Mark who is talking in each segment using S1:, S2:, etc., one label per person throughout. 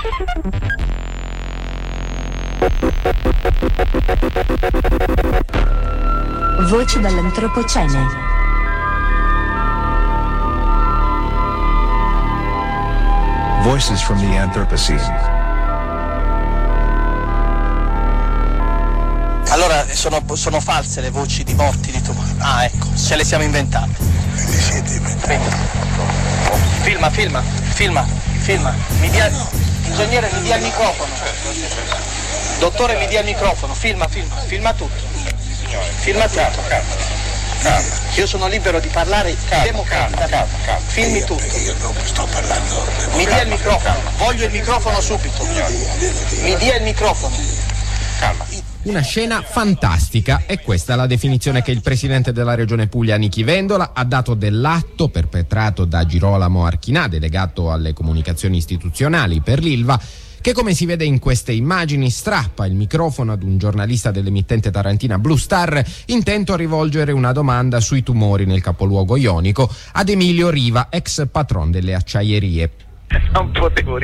S1: Voci dall'antropocene.
S2: Voices from the Anthropocene.
S3: Allora sono false le voci di morti di tumori. Ah, ecco, ce le siamo inventate.
S4: Le siete inventate?
S3: Filma. Ingegnere, mi dia il microfono. Dottore, mi dia il microfono. Filma tutto. Filma tutto. Calma. Io sono libero di parlare democraticamente. Filmi tutto.
S4: Io non sto parlando.
S3: Mi dia il microfono. Voglio il microfono subito. Mi dia il microfono.
S4: Calma.
S5: Una scena fantastica, è questa la definizione che il presidente della regione Puglia Nichi Vendola ha dato dell'atto perpetrato da Girolamo Archinà, delegato alle comunicazioni istituzionali per l'Ilva, che come si vede in queste immagini strappa il microfono ad un giornalista dell'emittente tarantina Blue Star intento a rivolgere una domanda sui tumori nel capoluogo ionico ad Emilio Riva, ex patron delle acciaierie.
S6: Non potevo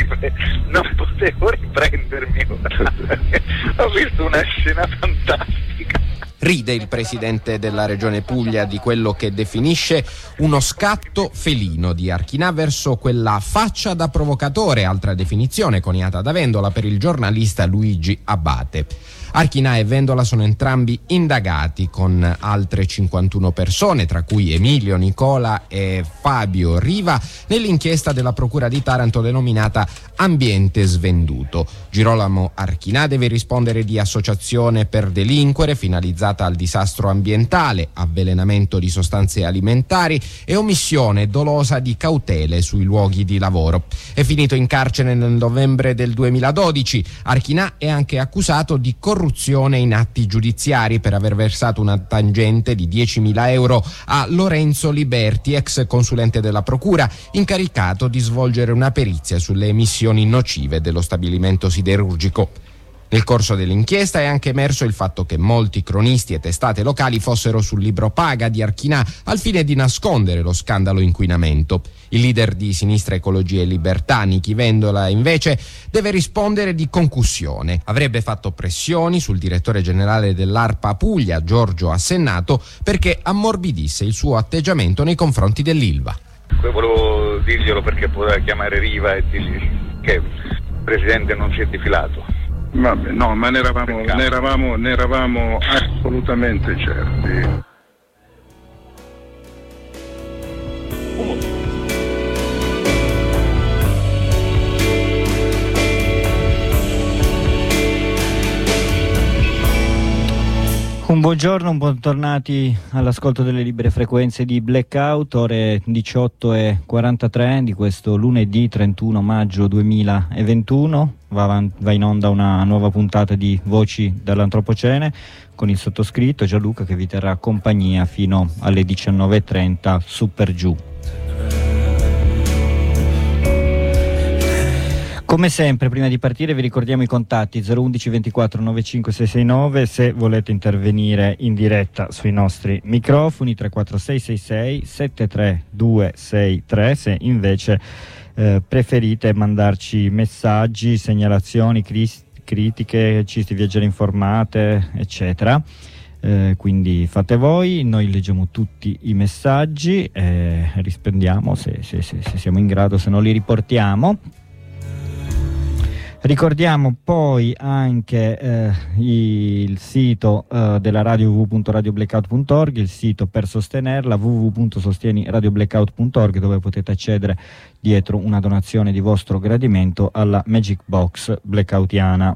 S6: riprendermi. Ho visto una scena fantastica.
S5: Ride il presidente della regione Puglia di quello che definisce uno scatto felino di Archinà verso quella faccia da provocatore, altra definizione coniata da Vendola per il giornalista Luigi Abate. Archinà e Vendola sono entrambi indagati con altre 51 persone, tra cui Emilio, Nicola e Fabio Riva, nell'inchiesta della Procura di Taranto denominata Ambiente Svenduto. Girolamo Archinà deve rispondere di associazione per delinquere finalizzata al disastro ambientale, avvelenamento di sostanze alimentari e omissione dolosa di cautele sui luoghi di lavoro. È finito in carcere nel novembre del 2012. Archinà è anche accusato di corruzione in atti giudiziari per aver versato una tangente di 10.000 euro a Lorenzo Liberti, ex consulente della Procura, incaricato di svolgere una perizia sulle emissioni nocive dello stabilimento siderurgico. Nel corso dell'inchiesta è anche emerso il fatto che molti cronisti e testate locali fossero sul libro paga di Archinà al fine di nascondere lo scandalo inquinamento. Il leader di Sinistra Ecologia e Libertà, Nichi Vendola, invece, deve rispondere di concussione. Avrebbe fatto pressioni sul direttore generale dell'ARPA Puglia, Giorgio Assennato, perché ammorbidisse il suo atteggiamento nei confronti dell'Ilva.
S6: Volevo dirglielo perché poteva chiamare Riva e dirgli che il presidente non si è defilato.
S4: Vabbè, no, ma ne eravamo assolutamente certi.
S7: Un buongiorno, bentornati all'ascolto delle libere frequenze di Blackout, ore 18:43 di questo lunedì 31 maggio 2021. Va in onda una nuova puntata di Voci dall'Antropocene con il sottoscritto Gianluca che vi terrà compagnia fino alle 19:30 su per giù. Come sempre, prima di partire vi ricordiamo i contatti 011 24 95 669 se volete intervenire in diretta sui nostri microfoni, 34666 73263 se invece preferite mandarci messaggi, segnalazioni, critiche, ci viaggiare informate, eccetera. Quindi fate voi, noi leggiamo tutti i messaggi e rispondiamo se siamo in grado, se non li riportiamo. Ricordiamo poi anche il sito della radio www.radioblackout.org, il sito per sostenerla www.sostieniradioblackout.org, dove potete accedere dietro una donazione di vostro gradimento alla Magic Box blackoutiana.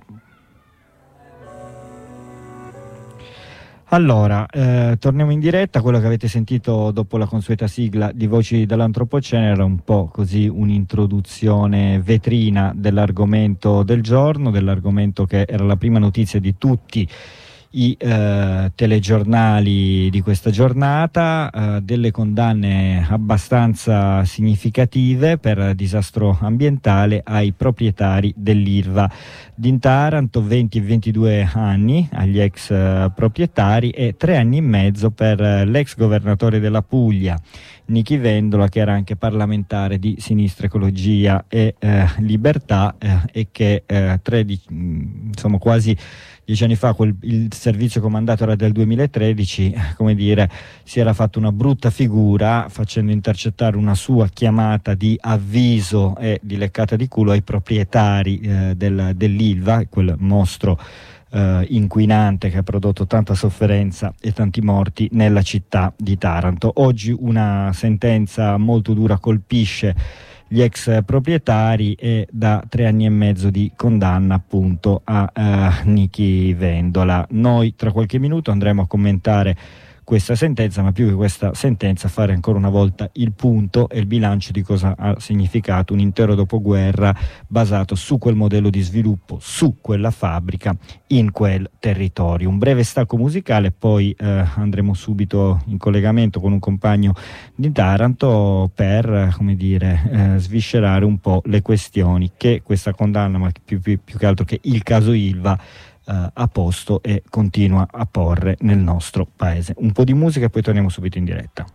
S7: Allora, torniamo in diretta. Quello che avete sentito dopo la consueta sigla di Voci dall'Antropocene era un po' così un'introduzione vetrina dell'argomento del giorno, dell'argomento che era la prima notizia di tutti i telegiornali di questa giornata, delle condanne abbastanza significative per disastro ambientale ai proprietari dell'Ilva di Taranto, 20 e 22 anni agli ex proprietari e 3 anni e mezzo per l'ex governatore della Puglia. Nichi Vendola, che era anche parlamentare di Sinistra Ecologia e Libertà, e che quasi 10 anni fa, il servizio comandato era del 2013, si era fatto una brutta figura facendo intercettare una sua chiamata di avviso e di leccata di culo ai proprietari dell'Ilva, quel mostro inquinante che ha prodotto tanta sofferenza e tanti morti nella città di Taranto. Oggi una sentenza molto dura colpisce gli ex proprietari e da 3 anni e mezzo di condanna appunto a Nichi Vendola. Noi tra qualche minuto andremo a commentare questa sentenza, ma più che questa sentenza fare ancora una volta il punto e il bilancio di cosa ha significato un intero dopoguerra basato su quel modello di sviluppo, su quella fabbrica, in quel territorio. Un breve stacco musicale, poi andremo subito in collegamento con un compagno di Taranto per sviscerare un po' le questioni che questa condanna, ma più che altro che il caso Ilva ha posto e continua a porre nel nostro paese. Un po' di musica e poi torniamo subito in diretta.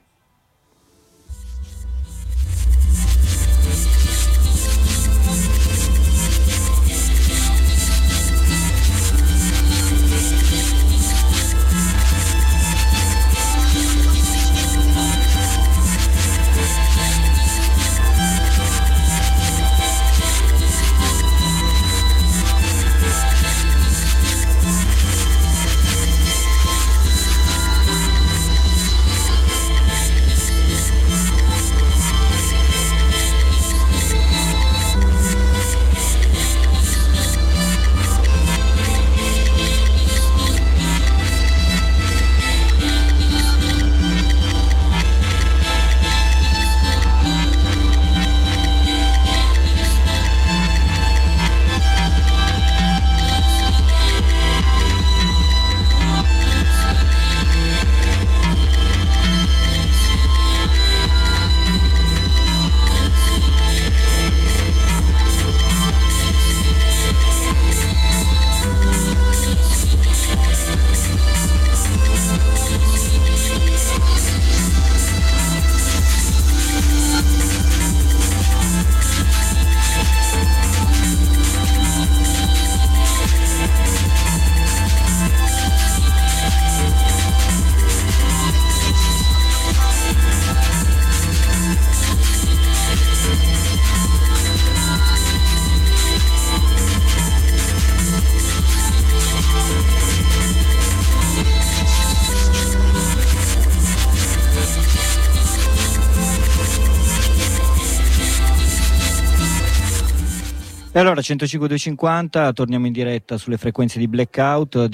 S7: E allora 105.250, torniamo in diretta sulle frequenze di Blackout,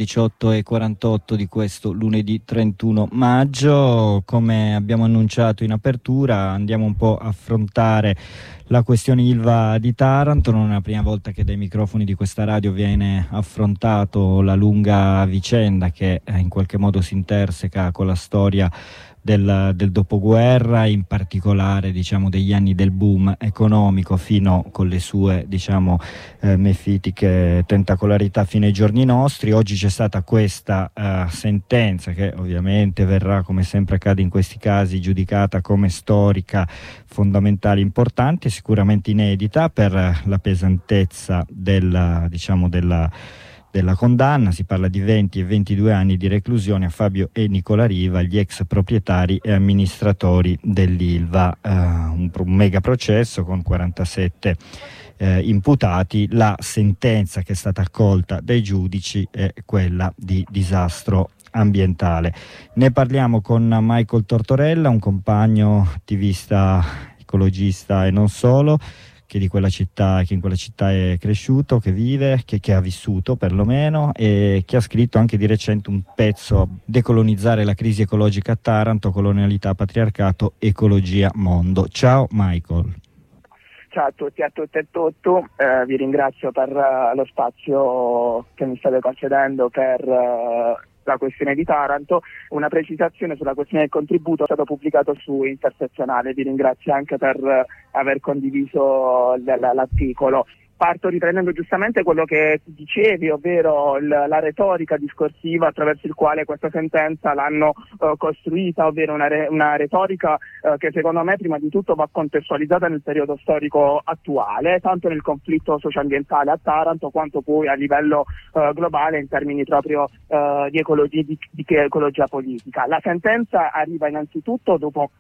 S7: 18:48 di questo lunedì 31 maggio. Come abbiamo annunciato in apertura, andiamo un po' a affrontare la questione Ilva di Taranto. Non è la prima volta che dai microfoni di questa radio viene affrontato la lunga vicenda che in qualche modo si interseca con la storia del dopoguerra, in particolare degli anni del boom economico fino con le sue mefitiche tentacolarità fino ai giorni nostri. Oggi c'è stata questa sentenza che ovviamente verrà, come sempre accade in questi casi, giudicata come storica, fondamentale, importante, sicuramente inedita per la pesantezza della condanna. Si parla di 20 e 22 anni di reclusione a Fabio e Nicola Riva, gli ex proprietari e amministratori dell'Ilva, un mega processo con 47 imputati. La sentenza che è stata accolta dai giudici è quella di disastro ambientale. Ne parliamo con Michael Tortorella, un compagno attivista ecologista e non solo, che in quella città è cresciuto, che vive, che ha vissuto perlomeno, e che ha scritto anche di recente un pezzo, Decolonizzare la crisi ecologica a Taranto, colonialità, patriarcato, ecologia, mondo. Ciao Michael.
S8: Ciao a tutti, a tutte e tutti, vi ringrazio per lo spazio che mi state concedendo per la questione di Taranto. Una precisazione sulla questione del contributo: è stato pubblicato su Intersezionale, vi ringrazio anche per aver condiviso l'articolo. parto riprendendo giustamente quello che dicevi, ovvero la retorica discorsiva attraverso il quale questa sentenza l'hanno costruita, ovvero una retorica che secondo me prima di tutto va contestualizzata nel periodo storico attuale, tanto nel conflitto socioambientale a Taranto quanto poi a livello globale in termini proprio di ecologia politica. La sentenza arriva innanzitutto dopo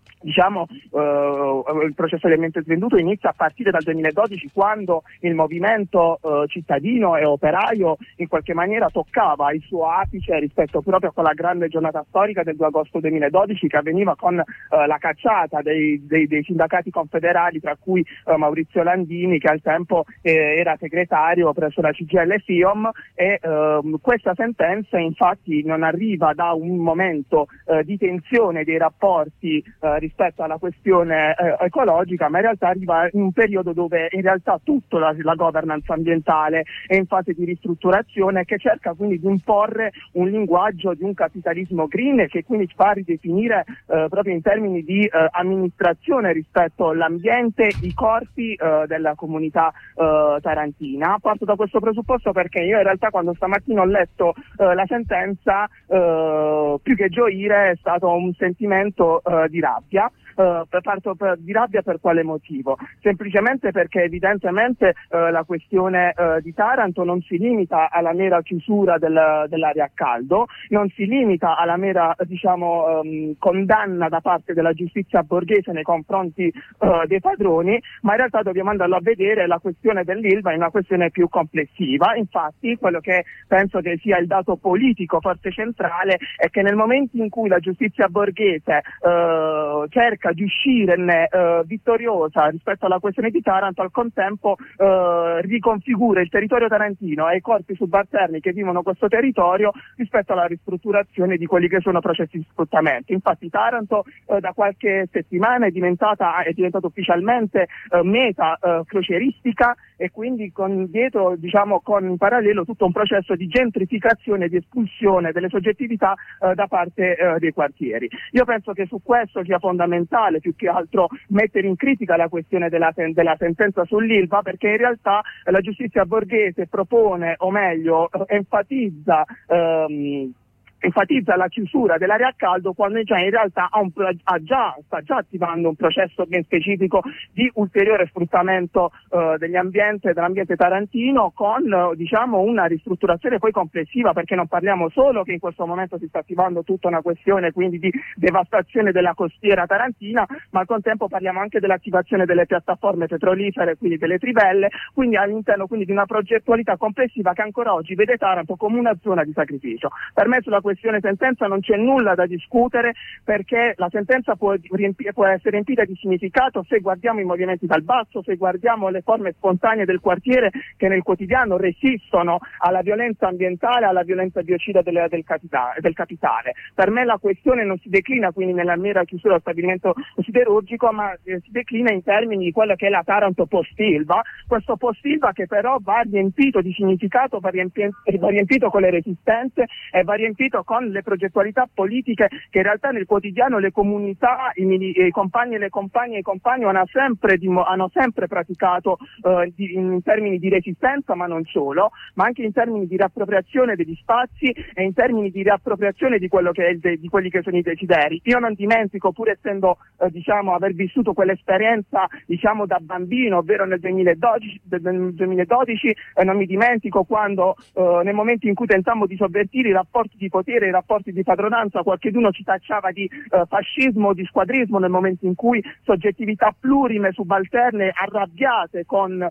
S8: il processo di ambiente svenduto inizia a partire dal 2012, quando il movimento cittadino e operaio in qualche maniera toccava il suo apice rispetto proprio a quella grande giornata storica del 2 agosto 2012 che avveniva con la cacciata dei sindacati confederali, tra cui Maurizio Landini, che al tempo era segretario presso la CGIL FIOM, e questa sentenza infatti non arriva da un momento di tensione dei rapporti rispetto alla questione ecologica, ma in realtà arriva in un periodo dove in realtà tutta la governance ambientale è in fase di ristrutturazione, che cerca quindi di imporre un linguaggio di un capitalismo green, che quindi fa ridefinire proprio in termini di amministrazione rispetto all'ambiente i corpi della comunità tarantina. Parto da questo presupposto perché io in realtà quando stamattina ho letto la sentenza, più che gioire è stato un sentimento di rabbia. Di rabbia per quale motivo? Semplicemente perché evidentemente la questione di Taranto non si limita alla mera chiusura dell'area a caldo, non si limita alla mera condanna da parte della giustizia borghese nei confronti dei padroni, ma in realtà dobbiamo andarlo a vedere la questione dell'Ilva è una questione più complessiva. Infatti quello che penso che sia il dato politico forse centrale è che nel momento in cui la giustizia borghese cerca di uscirne vittoriosa rispetto alla questione di Taranto, al contempo riconfigura il territorio tarantino e i corpi subalterni che vivono questo territorio rispetto alla ristrutturazione di quelli che sono processi di sfruttamento. Infatti Taranto da qualche settimana è diventato ufficialmente meta crocieristica, e quindi con in parallelo tutto un processo di gentrificazione e di espulsione delle soggettività da parte dei quartieri. Io penso che su questo sia fondamentale più che altro mettere in critica la questione della sentenza sull'Ilva, perché in realtà la giustizia borghese propone, o meglio enfatizza la chiusura dell'area a caldo, quando già in realtà sta già attivando un processo ben specifico di ulteriore sfruttamento dell'ambiente tarantino, con una ristrutturazione poi complessiva, perché non parliamo solo che in questo momento si sta attivando tutta una questione quindi di devastazione della costiera tarantina, ma al contempo parliamo anche dell'attivazione delle piattaforme petrolifere, quindi delle trivelle, quindi all'interno quindi di una progettualità complessiva che ancora oggi vede Taranto come una zona di sacrificio. Per me sulla questione sentenza non c'è nulla da discutere, perché la sentenza può essere riempita di significato se guardiamo i movimenti dal basso, se guardiamo le forme spontanee del quartiere che nel quotidiano resistono alla violenza ambientale, alla violenza biocida del capitale. Per me la questione non si declina quindi nella mera chiusura del stabilimento siderurgico, ma si declina in termini di quella che è la Taranto post-Ilva, questo post-Ilva che però va riempito di significato, va riempito con le resistenze e va riempito con le progettualità politiche che in realtà nel quotidiano le comunità, i compagni e le compagne e i compagni hanno sempre praticato in termini di resistenza, ma non solo, ma anche in termini di riappropriazione degli spazi e in termini di riappropriazione di quelli che sono i desideri. Io non dimentico, pur essendo aver vissuto quell'esperienza da bambino, ovvero nel 2012 non mi dimentico quando nel momento in cui tentammo di sovvertire i rapporti di potere, i rapporti di padronanza, qualcheduno ci tacciava di fascismo, di squadrismo, nel momento in cui soggettività plurime, subalterne, arrabbiate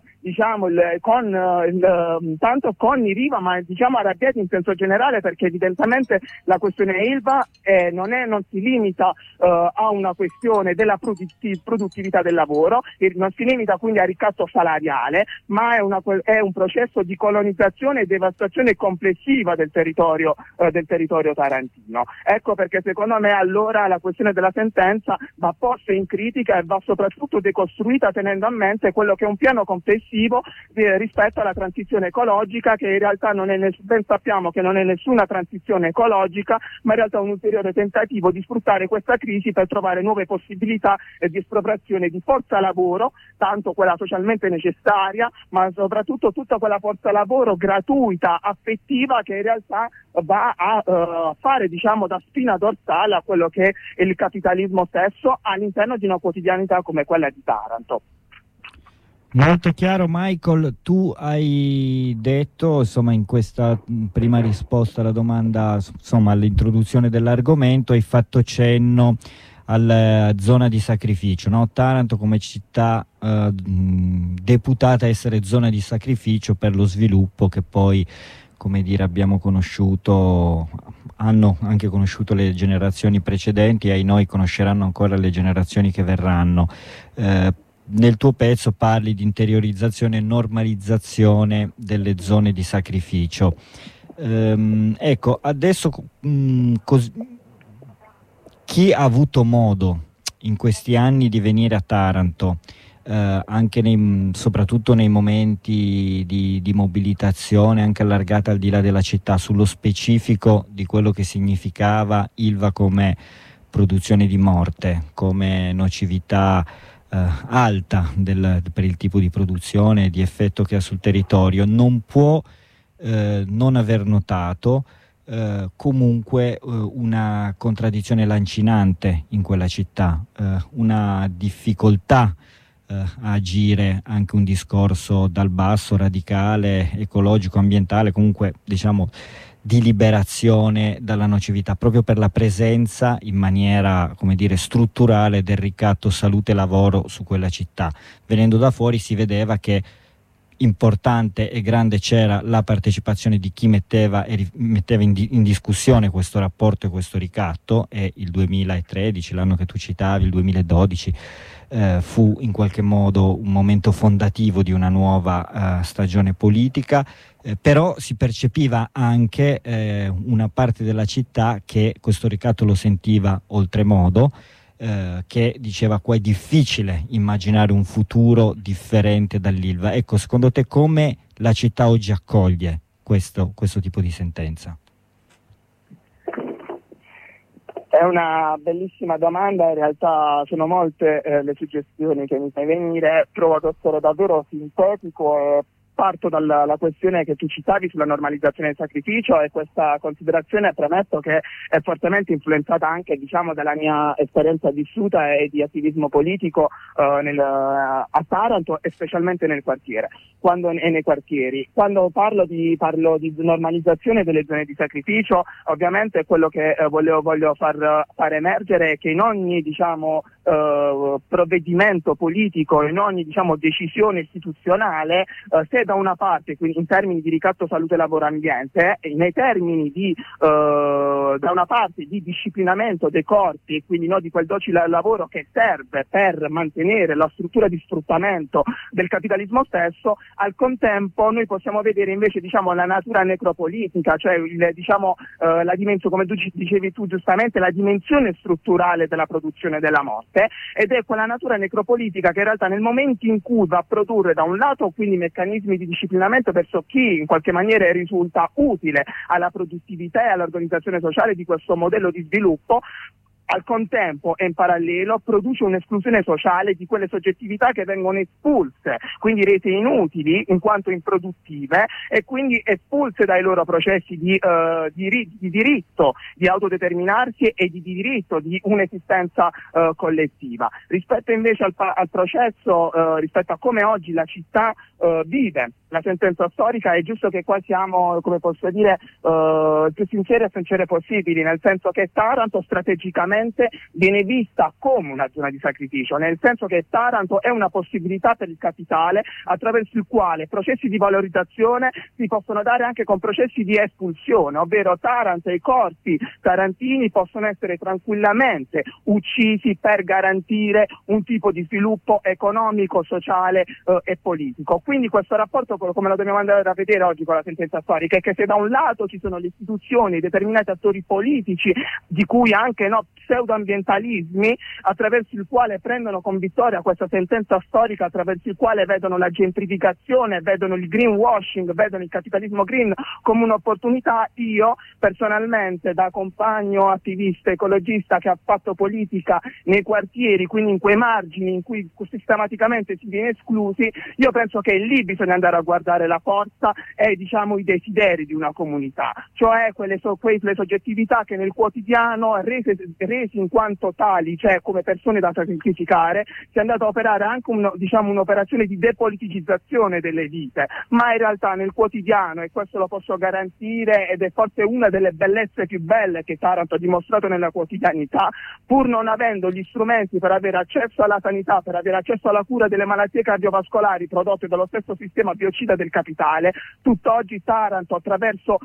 S8: tanto con i Riva, ma arrabbiati in senso generale, perché evidentemente la questione Ilva non si limita a una questione della produttività del lavoro, non si limita quindi al ricatto salariale, ma è un processo di colonizzazione e devastazione complessiva del territorio territorio tarantino. Ecco perché secondo me allora la questione della sentenza va posta in critica e va soprattutto decostruita tenendo a mente quello che è un piano complessivo rispetto alla transizione ecologica, che in realtà ben sappiamo che non è nessuna transizione ecologica, ma in realtà un ulteriore tentativo di sfruttare questa crisi per trovare nuove possibilità di espropriazione di forza lavoro, tanto quella socialmente necessaria, ma soprattutto tutta quella forza lavoro gratuita, affettiva, che in realtà va a fare da spina dorsale a quello che è il capitalismo stesso all'interno di una quotidianità come quella di Taranto.
S7: Molto chiaro, Michael. Tu hai detto, in questa prima risposta alla domanda, all'introduzione dell'argomento, hai fatto cenno alla zona di sacrificio, no? Taranto come città deputata a essere zona di sacrificio per lo sviluppo che poi, abbiamo conosciuto, hanno anche conosciuto le generazioni precedenti e ai noi conosceranno ancora le generazioni che verranno. Nel tuo pezzo parli di interiorizzazione e normalizzazione delle zone di sacrificio. Ecco, adesso chi ha avuto modo in questi anni di venire a Taranto, anche soprattutto nei momenti di mobilitazione anche allargata al di là della città, sullo specifico di quello che significava Ilva come produzione di morte, come nocività alta per il tipo di produzione e di effetto che ha sul territorio, non può non aver notato comunque una contraddizione lancinante in quella città, una difficoltà a agire, anche un discorso dal basso, radicale, ecologico, ambientale, comunque di liberazione dalla nocività, proprio per la presenza in maniera, strutturale del ricatto salute e lavoro su quella città. Venendo da fuori si vedeva che importante e grande c'era la partecipazione di chi metteva in discussione questo rapporto e questo ricatto, e il 2013, l'anno che tu citavi, il 2012, fu in qualche modo un momento fondativo di una nuova stagione politica, però si percepiva anche una parte della città che questo ricatto lo sentiva oltremodo, che diceva qua è difficile immaginare un futuro differente dall'Ilva. Ecco, secondo te come la città oggi accoglie questo tipo di sentenza?
S8: È una bellissima domanda, in realtà sono molte le suggestioni che mi fai venire, provo ad essere davvero sintetico e parto dalla questione che tu citavi sulla normalizzazione del sacrificio, e questa considerazione premetto che è fortemente influenzata anche dalla mia esperienza vissuta e di attivismo politico a Taranto e specialmente nel quartiere e nei quartieri. Quando parlo di normalizzazione delle zone di sacrificio, ovviamente quello che voglio far emergere è che in ogni provvedimento politico, in ogni decisione istituzionale, se da una parte, quindi in termini di ricatto salute lavoro ambiente, nei termini da una parte di disciplinamento dei corpi, e quindi di quel docile lavoro che serve per mantenere la struttura di sfruttamento del capitalismo stesso, al contempo noi possiamo vedere invece la natura necropolitica, cioè la dimensione, come tu dicevi tu giustamente, la dimensione strutturale della produzione della morte, ed è quella natura necropolitica che in realtà nel momento in cui va a produrre da un lato quindi meccanismi di disciplinamento verso chi in qualche maniera risulta utile alla produttività e all'organizzazione sociale di questo modello di sviluppo, al contempo e in parallelo produce un'esclusione sociale di quelle soggettività che vengono espulse, quindi rese inutili in quanto improduttive e quindi espulse dai loro processi di diritto di autodeterminarsi e di diritto di un'esistenza collettiva. Rispetto invece al processo, rispetto a come oggi la città vive la sentenza storica, è giusto che qua siamo, come posso dire, più sinceri e sincere possibili, nel senso che Taranto strategicamente viene vista come una zona di sacrificio, nel senso che Taranto è una possibilità per il capitale attraverso il quale processi di valorizzazione si possono dare anche con processi di espulsione, ovvero Taranto e i corpi tarantini possono essere tranquillamente uccisi per garantire un tipo di sviluppo economico, sociale e politico. Quindi questo rapporto come lo dobbiamo andare a vedere oggi con la sentenza storica, è che se da un lato ci sono le istituzioni, determinati attori politici, di cui anche pseudoambientalismi, attraverso il quale prendono con vittoria questa sentenza storica, attraverso il quale vedono la gentrificazione, vedono il greenwashing, vedono il capitalismo green come un'opportunità, io personalmente, da compagno attivista ecologista che ha fatto politica nei quartieri, quindi in quei margini in cui sistematicamente si viene esclusi, io penso che lì bisogna andare a guardare la forza e i desideri di una comunità, cioè quelle soggettività che nel quotidiano, resi in quanto tali, cioè come persone da sacrificare, si è andato a operare anche un'operazione di depoliticizzazione delle vite, ma in realtà nel quotidiano, e questo lo posso garantire, ed è forse una delle bellezze più belle che Taranto ha dimostrato nella quotidianità, pur non avendo gli strumenti per avere accesso alla sanità, per avere accesso alla cura delle malattie cardiovascolari prodotte dallo stesso sistema biocida del capitale, tutt'oggi Taranto, attraverso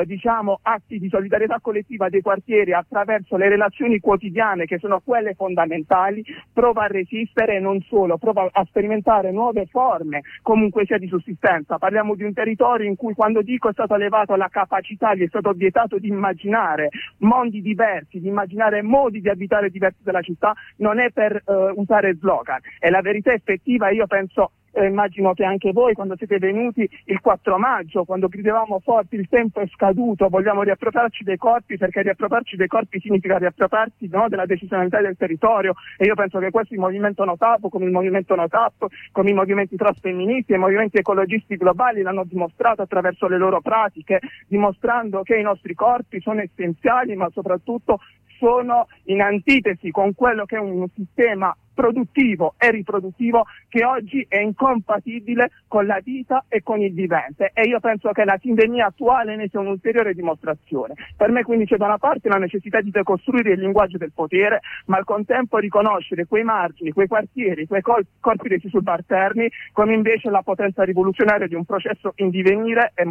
S8: atti di solidarietà collettiva dei quartieri, attraverso le relazioni quotidiane che sono quelle fondamentali, prova a resistere, e non solo, prova a sperimentare nuove forme comunque sia di sussistenza. Parliamo di un territorio in cui, quando dico è stata elevata la capacità, gli è stato vietato di immaginare mondi diversi, di immaginare modi di abitare diversi della città, non è per usare slogan, è la verità effettiva. Io penso, immagino che anche voi, quando siete venuti il 4 maggio, quando gridavamo forti il tempo è scaduto, vogliamo riappropriarci dei corpi, perché riappropriarci dei corpi significa riappropriarsi della decisionalità del territorio, e io penso che questo il movimento NoTAP, come il movimento NoTAP, come i movimenti transfemministi e i movimenti ecologisti globali l'hanno dimostrato attraverso le loro pratiche, dimostrando che i nostri corpi sono essenziali, ma soprattutto sono in antitesi con quello che è un sistema produttivo e riproduttivo che oggi è incompatibile con la vita e con il vivente, e io penso che la sindemia attuale ne sia un'ulteriore dimostrazione. Per me quindi c'è da una parte la necessità di decostruire il linguaggio del potere, ma al contempo riconoscere quei margini, quei quartieri, quei corpi resi subalterni come invece la potenza rivoluzionaria di un processo in divenire e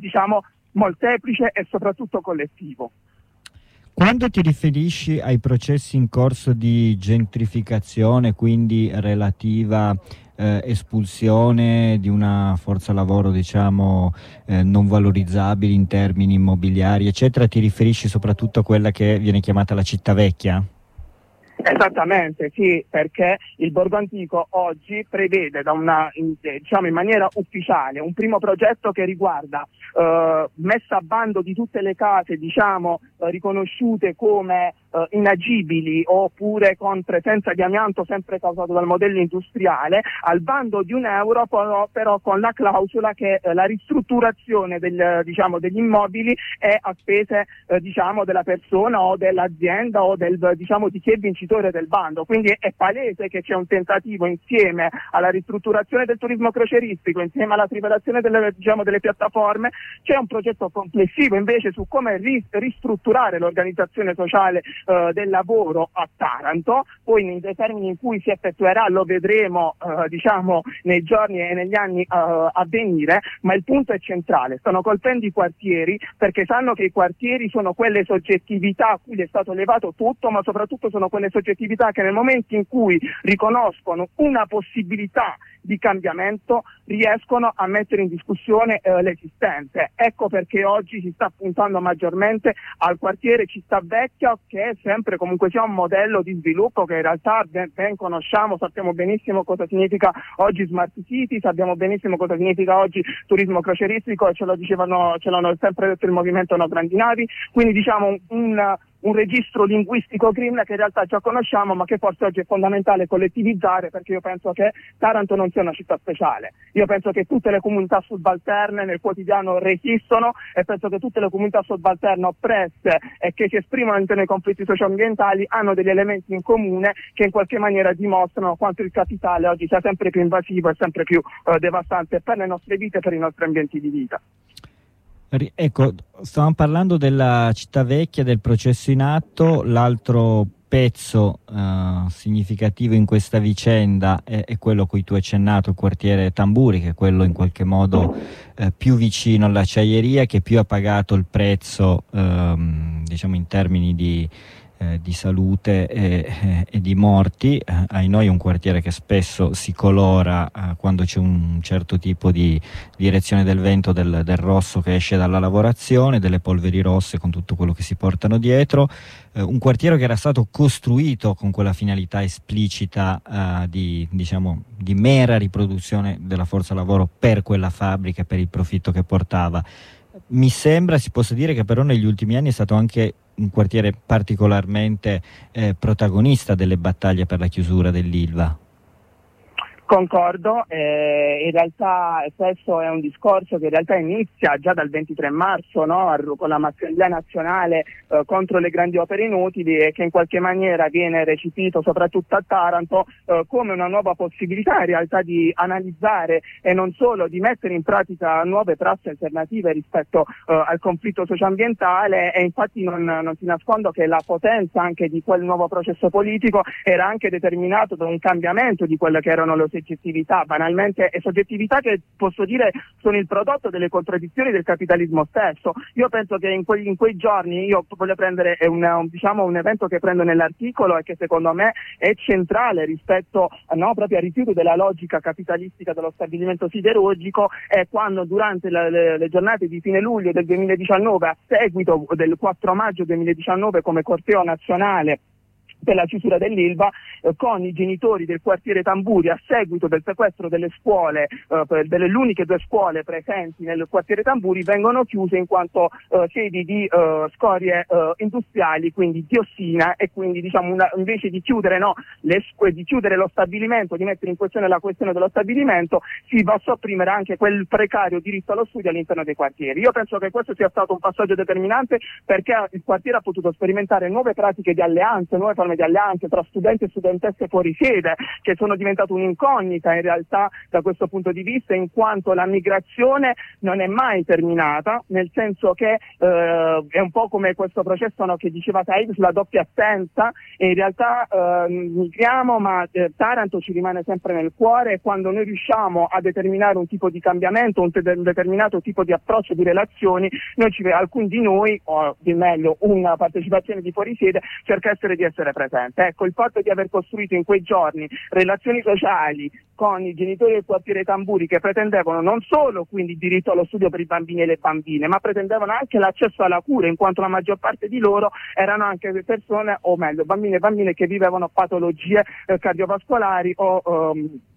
S8: molteplice e soprattutto collettivo.
S7: Quando ti riferisci ai processi in corso di gentrificazione, quindi relativa espulsione di una forza lavoro non valorizzabile in termini immobiliari eccetera, ti riferisci soprattutto a quella che viene chiamata la città vecchia?
S8: Esattamente, sì, perché il Borgo Antico oggi prevede in maniera ufficiale un primo progetto che riguarda messa a bando di tutte le case riconosciute come inagibili oppure con presenza di amianto sempre causato dal modello industriale, al bando di €1 però con la clausola che la ristrutturazione degli immobili è a spese della persona o dell'azienda o di chi è vincitore del bando. Quindi è palese che c'è un tentativo, insieme alla ristrutturazione del turismo crocieristico, insieme alla trivelazione delle piattaforme, c'è un progetto complessivo invece su come ristrutturare l'organizzazione sociale del lavoro a Taranto. Poi nei termini in cui si effettuerà lo vedremo nei giorni e negli anni a venire, ma il punto è centrale: stanno colpendo i quartieri perché sanno che i quartieri sono quelle soggettività a cui è stato levato tutto, ma soprattutto sono quelle soggettività che nel momento in cui riconoscono una possibilità di cambiamento riescono a mettere in discussione l'esistente. Ecco perché oggi si sta puntando maggiormente al quartiere Città Vecchia, che è sempre comunque sia un modello di sviluppo che in realtà ben conosciamo, sappiamo benissimo cosa significa oggi smart city, sappiamo benissimo cosa significa oggi turismo crocieristico, e ce l'hanno sempre detto il movimento No Grandi Navi, quindi un registro linguistico green che in realtà già conosciamo, ma che forse oggi è fondamentale collettivizzare, perché io penso che Taranto non sia una città speciale. Io penso che tutte le comunità subalterne nel quotidiano resistono, e penso che tutte le comunità subalterne oppresse e che si esprimono all'interno dei conflitti socioambientali hanno degli elementi in comune che in qualche maniera dimostrano quanto il capitale oggi sia sempre più invasivo e sempre più devastante per le nostre vite e per i nostri ambienti di vita.
S7: Ecco, stavamo parlando della città vecchia, del processo in atto. L'altro pezzo significativo in questa vicenda è quello a cui tu hai accennato, il quartiere Tamburi, che è quello in qualche modo più vicino all'acciaieria, che più ha pagato il prezzo in termini di di salute e di morti. Ai noi un quartiere che spesso si colora quando c'è un certo tipo di direzione del vento, del rosso che esce dalla lavorazione, delle polveri rosse con tutto quello che si portano dietro. Un quartiere che era stato costruito con quella finalità esplicita di mera riproduzione della forza lavoro per quella fabbrica, per il profitto che portava. Mi sembra si possa dire che però negli ultimi anni è stato anche un quartiere particolarmente protagonista delle battaglie per la chiusura dell'Ilva.
S8: Concordo, in realtà questo è un discorso che in realtà inizia già dal 23 marzo, no? Con la Assemblea nazionale contro le grandi opere inutili, e che in qualche maniera viene recepito soprattutto a Taranto come una nuova possibilità in realtà di analizzare e non solo di mettere in pratica nuove prassi alternative rispetto al conflitto socioambientale. E infatti non ti nascondo che la potenza anche di quel nuovo processo politico era anche determinato da un cambiamento di quelle che erano le soggettività, banalmente, e soggettività che posso dire sono il prodotto delle contraddizioni del capitalismo stesso. Io penso che in quei giorni, io voglio prendere un evento che prendo nell'articolo e che secondo me è centrale rispetto proprio al rifiuto della logica capitalistica dello stabilimento siderurgico, è quando durante le giornate di fine luglio del 2019, a seguito del 4 maggio 2019 come corteo nazionale per la chiusura dell'Ilva, con i genitori del quartiere Tamburi, a seguito del sequestro delle scuole, delle uniche 2 scuole presenti nel quartiere Tamburi, vengono chiuse in quanto sedi di scorie industriali, quindi diossina, e quindi invece di chiudere di chiudere lo stabilimento, di mettere in questione la questione dello stabilimento, si va a sopprimere anche quel precario diritto allo studio all'interno dei quartieri. Io penso che questo sia stato un passaggio determinante, perché il quartiere ha potuto sperimentare nuove pratiche di alleanze, nuove forme di alleanze tra studenti e studentesse fuori sede, che sono diventate un'incognita in realtà da questo punto di vista, in quanto la migrazione non è mai terminata, nel senso che è un po' come questo processo che diceva Said sulla doppia assenza, e in realtà migriamo, ma Taranto ci rimane sempre nel cuore, e quando noi riusciamo a determinare un tipo di cambiamento, un determinato tipo di approccio di relazioni, alcuni di noi, o di meglio una partecipazione di fuori sede, cerca di essere presente. Ecco, il fatto di aver costruito in quei giorni relazioni sociali con i genitori del quartiere Tamburi, che pretendevano non solo quindi il diritto allo studio per i bambini e le bambine, ma pretendevano anche l'accesso alla cura, in quanto la maggior parte di loro erano anche persone, o meglio bambini e bambine che vivevano patologie cardiovascolari o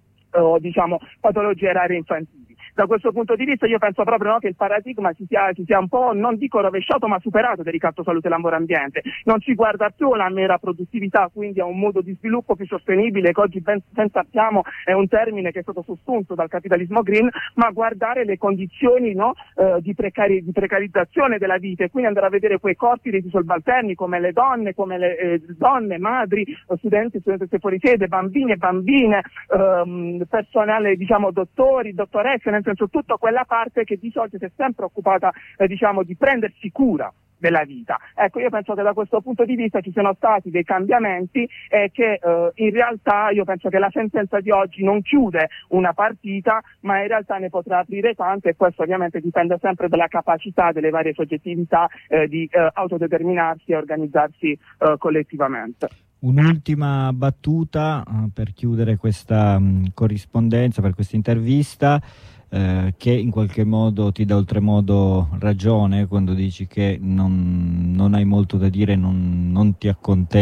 S8: patologie rare infantili. Da questo punto di vista io penso proprio che il paradigma si sia un po', non dico rovesciato, ma superato del ricatto salute lavoro ambiente. Non si guarda più alla mera produttività, quindi a un modo di sviluppo più sostenibile, che oggi ben sappiamo è un termine che è stato sussunto dal capitalismo green, ma guardare le condizioni di precarizzazione della vita, e quindi andare a vedere quei corpi dei subalterni come le donne, madri, studenti, studentesse fuori sede, bambini e bambine, personale, dottori, dottoresse, nel senso tutta quella parte che di solito si è sempre occupata di prendersi cura della vita. Ecco, io penso che da questo punto di vista ci siano stati dei cambiamenti, e che in realtà io penso che la sentenza di oggi non chiude una partita, ma in realtà ne potrà aprire tante, e questo ovviamente dipende sempre dalla capacità delle varie soggettività di autodeterminarsi e organizzarsi collettivamente.
S7: Un'ultima battuta per chiudere questa corrispondenza, per questa intervista, che in qualche modo ti dà oltremodo ragione quando dici che non hai molto da dire, non ti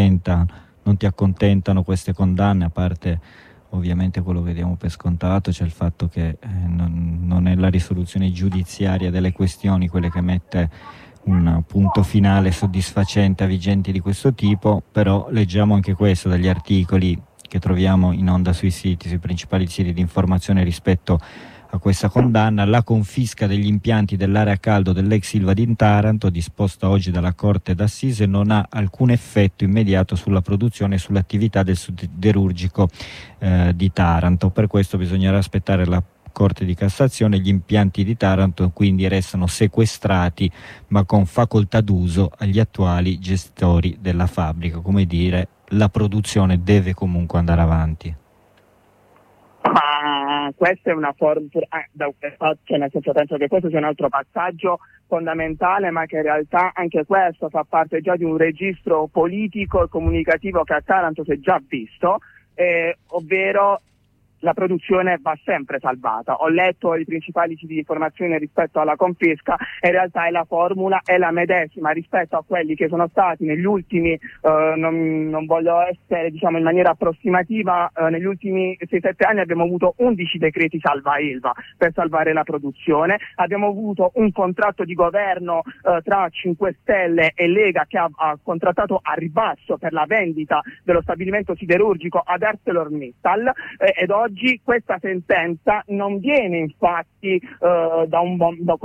S7: accontentano queste condanne, a parte ovviamente quello che diamo per scontato, c'è il fatto che non è la risoluzione giudiziaria delle questioni quelle che mette un punto finale soddisfacente a vigenti di questo tipo, però leggiamo anche questo dagli articoli che troviamo in onda sui principali siti di informazione rispetto a questa condanna. La confisca degli impianti dell'area a caldo dell'ex Ilva di Taranto, disposta oggi dalla Corte d'Assise, non ha alcun effetto immediato sulla produzione e sull'attività del siderurgico di Taranto. Per questo bisognerà aspettare la Corte di Cassazione. Gli impianti di Taranto quindi restano sequestrati, ma con facoltà d'uso agli attuali gestori della fabbrica. Come dire, la produzione deve comunque andare avanti.
S8: ma questa è una forma, cioè nel senso, penso che questo sia un altro passaggio fondamentale, ma che in realtà anche questo fa parte già di un registro politico e comunicativo che a Taranto si è già visto, ovvero la produzione va sempre salvata. Ho letto i principali siti di informazione rispetto alla confisca e in realtà la formula è la medesima rispetto a quelli che sono stati negli ultimi, non voglio essere in maniera approssimativa, negli ultimi 6-7 anni abbiamo avuto 11 decreti salva Ilva per salvare la produzione, abbiamo avuto un contratto di governo tra 5 Stelle e Lega che ha contrattato a ribasso per la vendita dello stabilimento siderurgico ad ArcelorMittal, ed oggi questa sentenza non viene infatti da un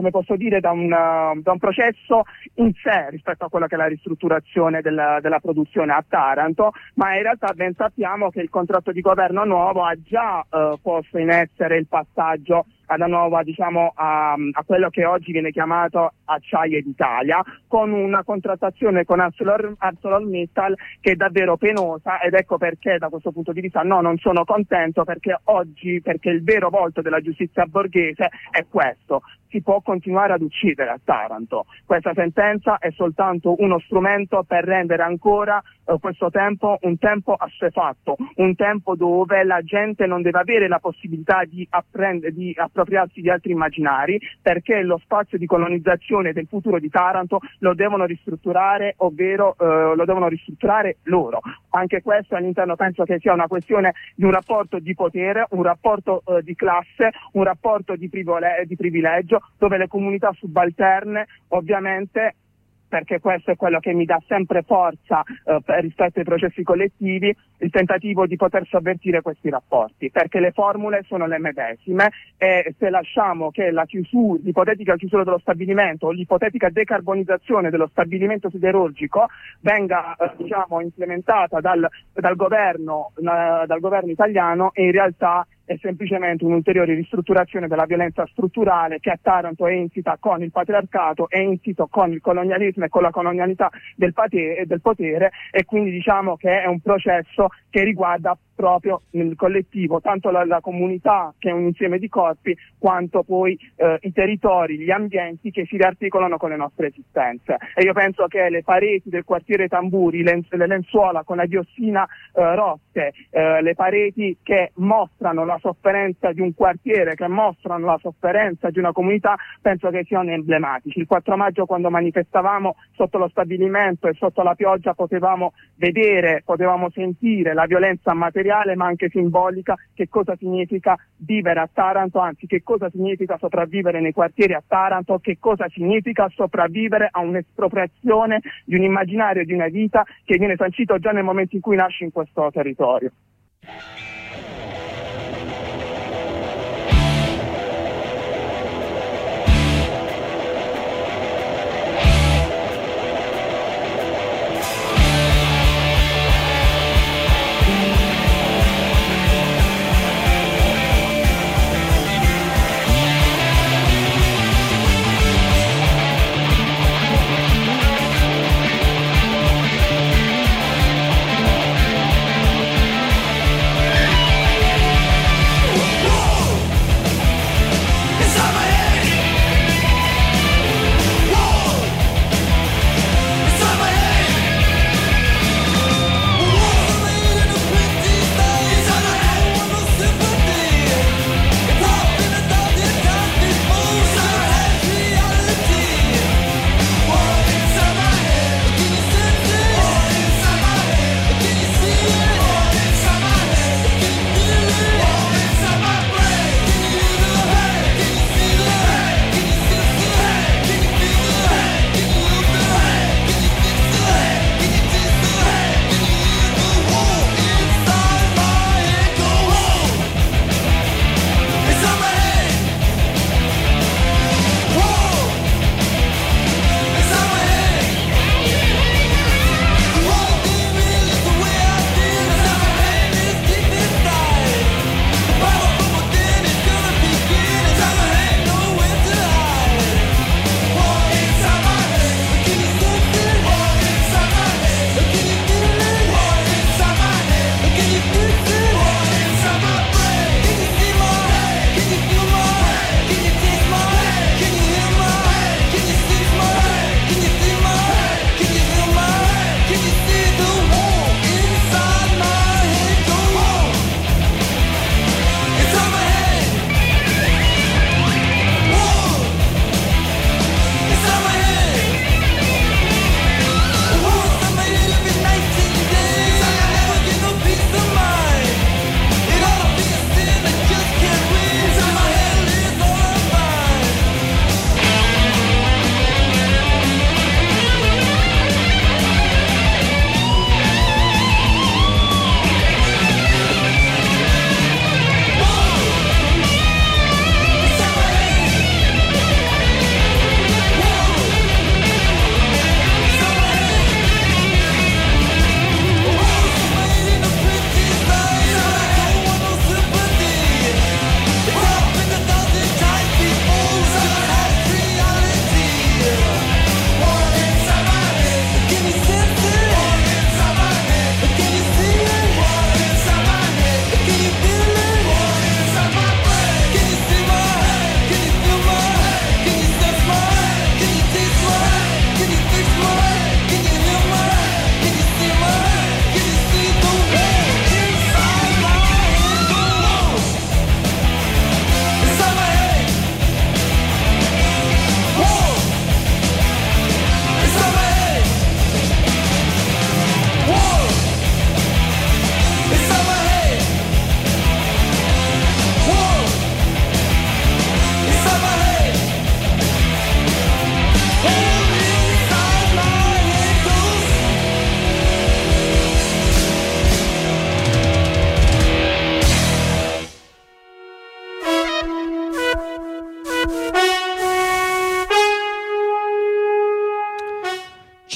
S8: processo in sé rispetto a quella che è la ristrutturazione della produzione a Taranto, ma in realtà ben sappiamo che il contratto di governo nuovo ha già posto in essere il passaggio alla nuova, a quello che oggi viene chiamato Acciaierie d'Italia, con una contrattazione con ArcelorMittal che è davvero penosa, ed ecco perché da questo punto di vista non sono contento, perché il vero volto della giustizia borghese è questo: si può continuare ad uccidere a Taranto. Questa sentenza è soltanto uno strumento per rendere ancora questo tempo un tempo assuefatto, un tempo dove la gente non deve avere la possibilità di appropriarsi di altri immaginari, perché lo spazio di colonizzazione del futuro di Taranto lo devono ristrutturare, ovvero lo devono ristrutturare loro. Anche questo all'interno penso che sia una questione di un rapporto di potere, un rapporto di classe, un rapporto di privilegio, dove le comunità subalterne, ovviamente, perché questo è quello che mi dà sempre forza rispetto ai processi collettivi, il tentativo di poter sovvertire questi rapporti, perché le formule sono le medesime, e se lasciamo che l'ipotetica chiusura dello stabilimento o l'ipotetica decarbonizzazione dello stabilimento siderurgico venga implementata dal governo italiano, in realtà è semplicemente un'ulteriore ristrutturazione della violenza strutturale che a Taranto è insita con il patriarcato, è insito con il colonialismo e con la colonialità del potere, e quindi diciamo che è un processo che riguarda proprio nel collettivo tanto la comunità, che è un insieme di corpi, quanto poi i territori, gli ambienti che si riarticolano con le nostre esistenze. E io penso che le pareti del quartiere Tamburi, le lenzuola con la diossina rotte, le pareti che mostrano la sofferenza di un quartiere, che mostrano la sofferenza di una comunità, penso che siano emblematici. Il 4 maggio, quando manifestavamo sotto lo stabilimento e sotto la pioggia, potevamo vedere, potevamo sentire la violenza materiale ma anche simbolica, che cosa significa vivere a Taranto, anzi che cosa significa sopravvivere nei quartieri a Taranto, che cosa significa sopravvivere a un'espropriazione di un immaginario, di una vita che viene sancito già nel momento in cui nasce in questo territorio.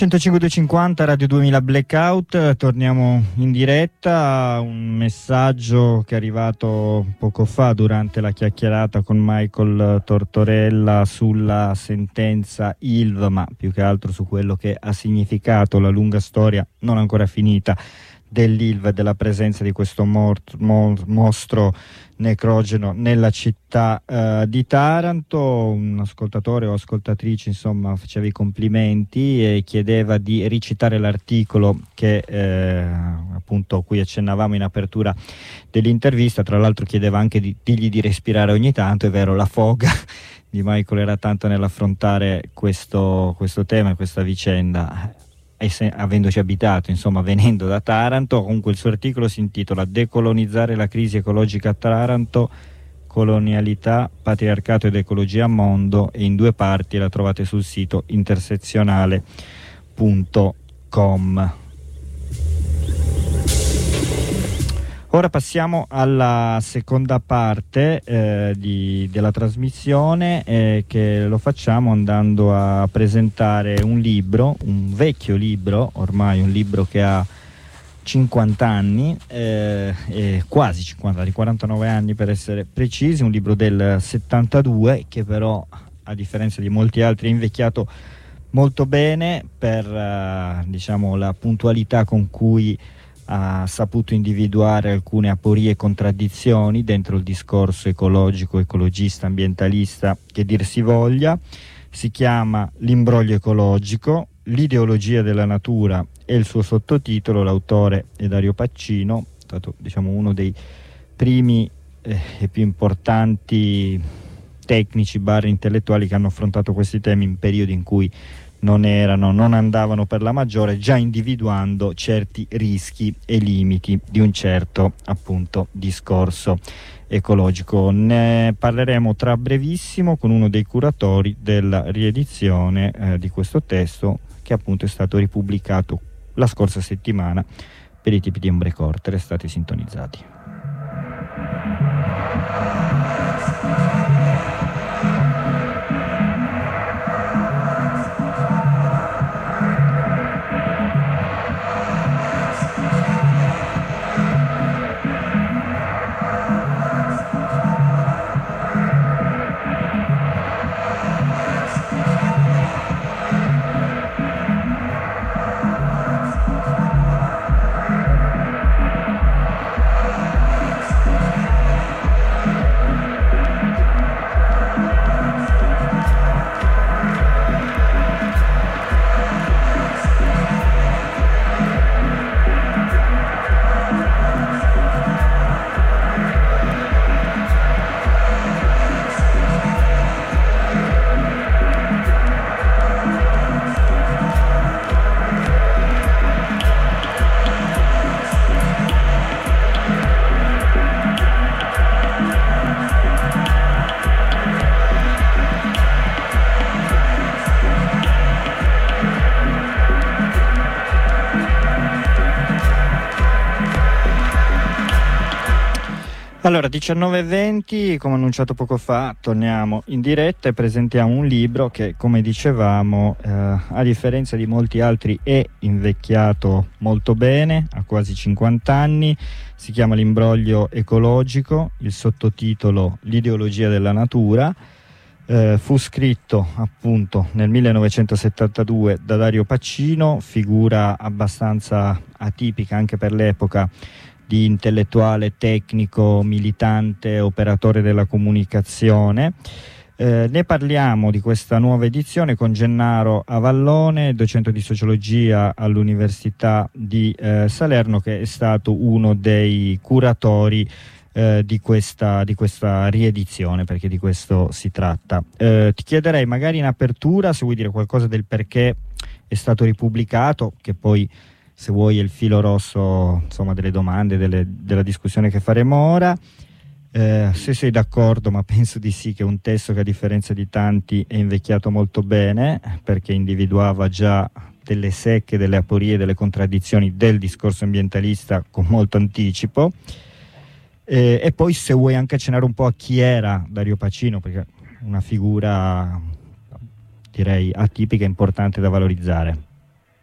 S7: 105.250 Radio 2000 Blackout, torniamo in diretta. Un messaggio che è arrivato poco fa durante la chiacchierata con Michael Tortorella sulla sentenza ILV, ma più che altro su quello che ha significato la lunga storia non ancora finita dell'ILV e della presenza di questo mostro necrogeno nella città di Taranto. Un ascoltatore o ascoltatrice insomma faceva i complimenti e chiedeva di ricitare l'articolo che appunto a cui accennavamo in apertura dell'intervista. Tra l'altro chiedeva anche di dirgli di respirare ogni tanto. È vero, la foga di Michael era tanto nell'affrontare questo tema, questa vicenda, avendoci abitato, insomma, venendo da Taranto. Comunque il suo articolo si intitola Decolonizzare la crisi ecologica a Taranto, colonialità, patriarcato ed ecologia a mondo, e in 2 parti. La trovate sul sito intersezionale.com. Ora passiamo alla seconda parte della trasmissione, che lo facciamo andando a presentare un libro, un vecchio libro, ormai un libro che ha 50 anni, quasi 50, di 49 anni per essere precisi, un libro del 72 che però, a differenza di molti altri, è invecchiato molto bene per diciamo la puntualità con cui ha saputo individuare alcune aporie e contraddizioni dentro il discorso ecologico, ecologista, ambientalista che dir si voglia. Si chiama L'imbroglio ecologico, l'ideologia della natura, e il suo sottotitolo, l'autore è Dario Pacino, stato diciamo uno dei primi e più importanti tecnici / intellettuali che hanno affrontato questi temi in periodi in cui non andavano per la maggiore, già individuando certi rischi e limiti di un certo appunto discorso ecologico. Ne parleremo tra brevissimo con uno dei curatori della riedizione di questo testo, che appunto è stato ripubblicato la scorsa settimana per i tipi di ombre corte. Restate sintonizzati. Allora, 19:20, come annunciato poco fa, torniamo in diretta e presentiamo un libro che, come dicevamo, a differenza di molti altri è invecchiato molto bene, ha quasi 50 anni, si chiama L'imbroglio ecologico, il sottotitolo L'ideologia della natura, fu scritto appunto nel 1972 da Dario Pacino, figura abbastanza atipica anche per l'epoca, di intellettuale, tecnico, militante, operatore della comunicazione. Ne parliamo di questa nuova edizione con Gennaro Avallone, docente di sociologia all'Università di Salerno, che è stato uno dei curatori di questa riedizione, perché di questo si tratta. Ti chiederei magari in apertura se vuoi dire qualcosa del perché è stato ripubblicato, che poi, se vuoi, è il filo rosso insomma delle domande, della discussione che faremo ora. Se sei d'accordo, ma penso di sì, che è un testo che a differenza di tanti è invecchiato molto bene, perché individuava già delle secche, delle aporie, delle contraddizioni del discorso ambientalista con molto anticipo. E poi, se vuoi, anche accennare un po' a chi era Dario Pacino, perché è una figura direi atipica e importante da valorizzare.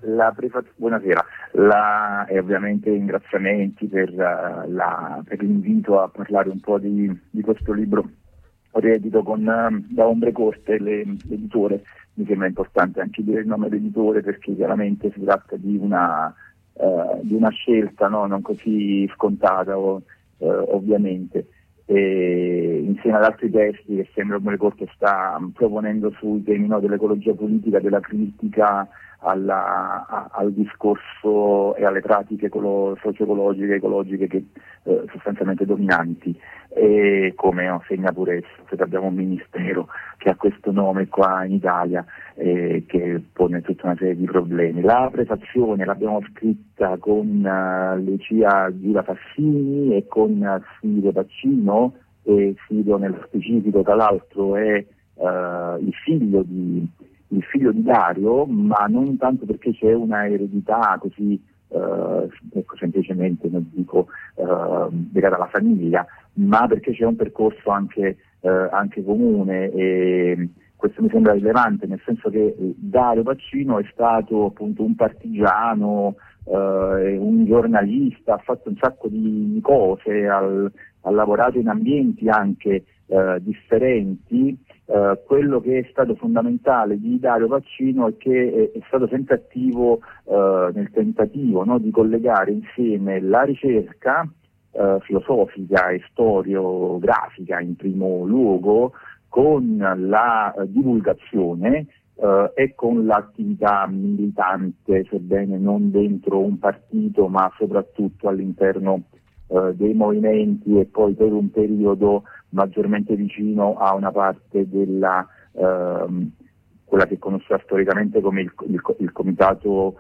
S9: Buonasera, e ovviamente ringraziamenti per l'invito a parlare un po' di questo libro edito da Ombre Corte, l'editore. Mi sembra importante anche dire il nome dell'editore, perché chiaramente si tratta di una scelta, no? Non così scontata ovviamente. E insieme ad altri testi che sembra Ombre Corte sta proponendo sui temi, no, dell'ecologia politica, della critica al discorso e alle pratiche socio-ecologiche, ecologiche che sostanzialmente dominanti, e come segna pure esso, che abbiamo un ministero che ha questo nome qua in Italia, che pone tutta una serie di problemi. La prefazione l'abbiamo scritta con Lucia Giura Fassini e con Sirio Pacino, e Sirio nello specifico tra l'altro è il figlio di Dario, ma non tanto perché c'è una eredità così semplicemente, non dico legata alla famiglia, ma perché c'è un percorso anche comune, e questo mi sembra rilevante, nel senso che Dario Pacino è stato appunto un partigiano, un giornalista, ha fatto un sacco di cose, ha lavorato in ambienti anche differenti. Quello che è stato fondamentale di Dario Pacino è che è stato sempre attivo nel tentativo, no, di collegare insieme la ricerca filosofica e storiografica in primo luogo con la divulgazione e con l'attività militante, sebbene non dentro un partito, ma soprattutto all'interno dei movimenti, e poi per un periodo maggiormente vicino a una parte della quella che conosciva storicamente come il comitato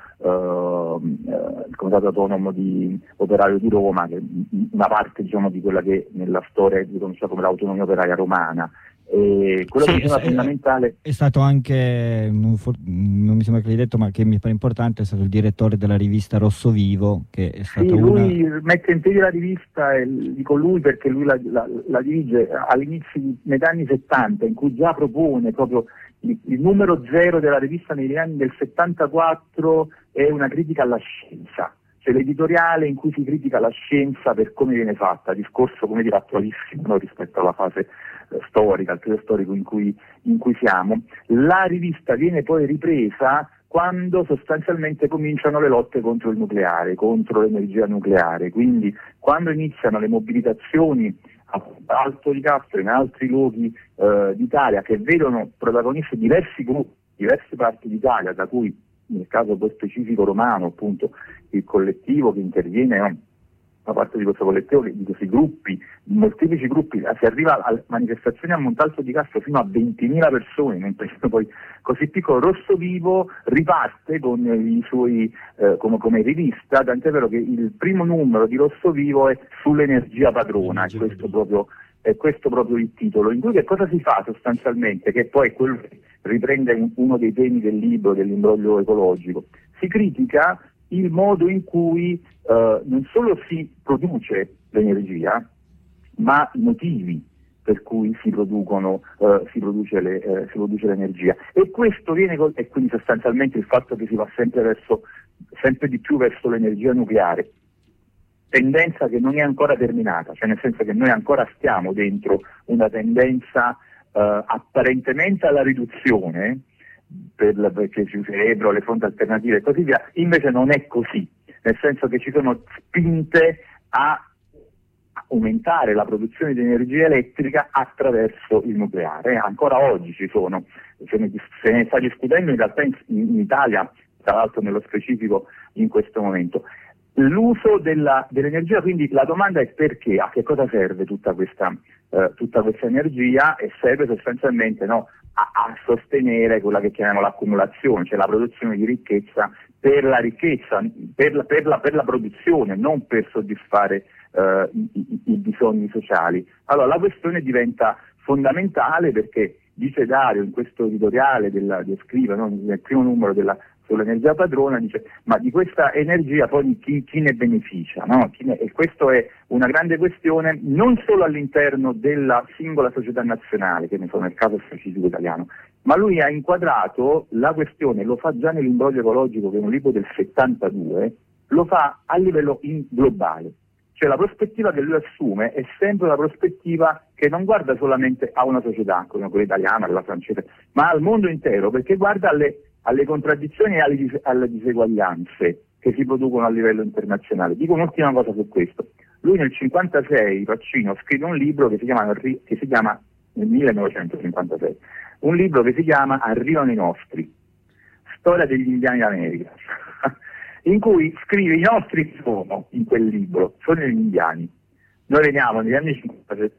S9: autonomo di operaio di Roma, che è una parte, diciamo, di quella che nella storia è riconosciuta come l'autonomia operaia romana. E quello che è fondamentale
S7: è stato anche, non mi sembra che l'hai detto, ma che mi pare importante, è stato il direttore della rivista Rosso Vivo, che è stato
S9: lui mette in piedi la rivista, e dico lui perché lui la dirige all'inizio metà anni 70, in cui già propone proprio il numero 0 della rivista negli anni del 74 è una critica alla scienza, cioè l'editoriale in cui si critica la scienza per come viene fatta, discorso come dire attualissimo, no, rispetto alla fase storica, al periodo storico in cui siamo. La rivista viene poi ripresa quando sostanzialmente cominciano le lotte contro il nucleare, contro l'energia nucleare, quindi quando iniziano le mobilitazioni a Alto di Castro, in altri luoghi d'Italia, che vedono protagonisti diversi gruppi, diverse parti d'Italia, da cui nel caso poi specifico romano, appunto, il collettivo che interviene, da parte di questo collettivo, di questi gruppi, molteplici gruppi, si arriva a manifestazioni a Montalto di Castro fino a 20.000 persone in un periodo poi così piccolo. Rosso Vivo riparte con i suoi come rivista, tant'è vero che il primo numero di Rosso Vivo è sull'energia padrona, è questo proprio il titolo, in cui che cosa si fa sostanzialmente, che poi è quello che riprende uno dei temi del libro, dell'imbroglio ecologico. Si critica il modo in cui non solo si produce l'energia, ma i motivi per cui si produce l'energia. E questo e quindi sostanzialmente il fatto che si va sempre di più verso l'energia nucleare, tendenza che non è ancora terminata, cioè nel senso che noi ancora stiamo dentro una tendenza apparentemente alla riduzione, perché ci userebbero le fonti alternative e così via, invece non è così, nel senso che ci sono spinte a aumentare la produzione di energia elettrica attraverso il nucleare. Ancora oggi se ne sta discutendo in realtà in Italia, tra l'altro nello specifico in questo momento. L'uso dell'energia, quindi la domanda è perché, a che cosa serve tutta questa energia, e serve sostanzialmente a sostenere quella che chiamiamo l'accumulazione, cioè la produzione di ricchezza per la ricchezza, per la produzione, non per soddisfare i bisogni sociali. Allora la questione diventa fondamentale, perché dice Dario in questo editoriale descrive, nel primo numero sull'energia padrona, dice ma di questa energia poi chi ne beneficia, no? E questo è una grande questione non solo all'interno della singola società nazionale, che ne so, nel caso specifico italiano, ma lui ha inquadrato la questione, lo fa già nell'imbroglio ecologico, che è un libro del 72, lo fa a livello globale. Cioè la prospettiva che lui assume è sempre una prospettiva che non guarda solamente a una società, come quella italiana, quella francese, ma al mondo intero, perché guarda alle contraddizioni e alle diseguaglianze che si producono a livello internazionale. Dico un'ultima cosa su questo. Lui nel 1956, Pacino, scrive un libro che si chiama nel 1956, un libro che si chiama Arrivano i nostri, storia degli indiani d'America, in cui scrive i nostri sono, in quel libro, sono gli indiani. Noi veniamo negli anni 50,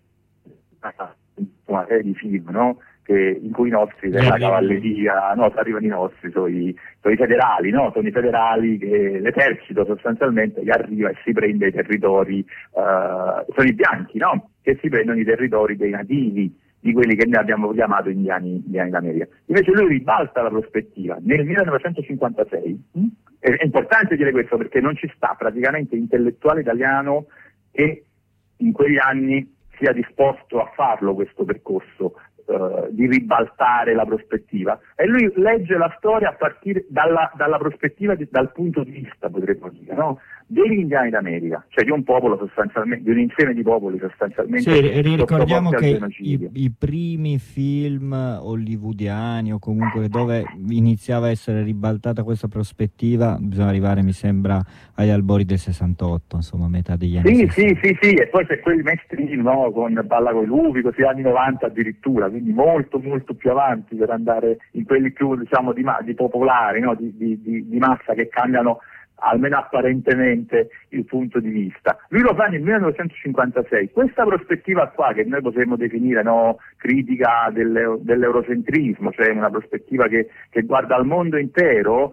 S9: una serie di film, no? In cui i nostri della cavalleria, arrivano i nostri, sono i federali, no? Sono i federali che l'esercito sostanzialmente che arriva e si prende i territori, sono i bianchi, no? Che si prendono i territori dei nativi, di quelli che noi abbiamo chiamato indiani d'America. Invece lui ribalta la prospettiva. Nel 1956, è importante dire questo perché non ci sta praticamente intellettuale italiano che in quegli anni sia disposto a farlo questo percorso, di ribaltare la prospettiva, e lui legge la storia a partire dalla prospettiva dal punto di vista, potremmo dire, no? Degli indiani d'America, cioè di un popolo sostanzialmente, di un insieme di popoli sostanzialmente.
S7: Sì, ricordiamo che i primi film hollywoodiani o comunque dove iniziava a essere ribaltata questa prospettiva, bisogna arrivare, mi sembra, agli albori del 68, insomma, metà degli anni 60. Sì,
S9: e poi c'è quelli mainstream, no? Con Balla coi lupi, così anni 90 addirittura, quindi molto molto più avanti per andare in quelli più, diciamo, di popolari, no? di massa, che cambiano almeno apparentemente il punto di vista. Lui lo fa nel 1956. Questa prospettiva qua, che noi potremmo definire, no, critica dell'eurocentrismo, cioè una prospettiva che guarda al mondo intero,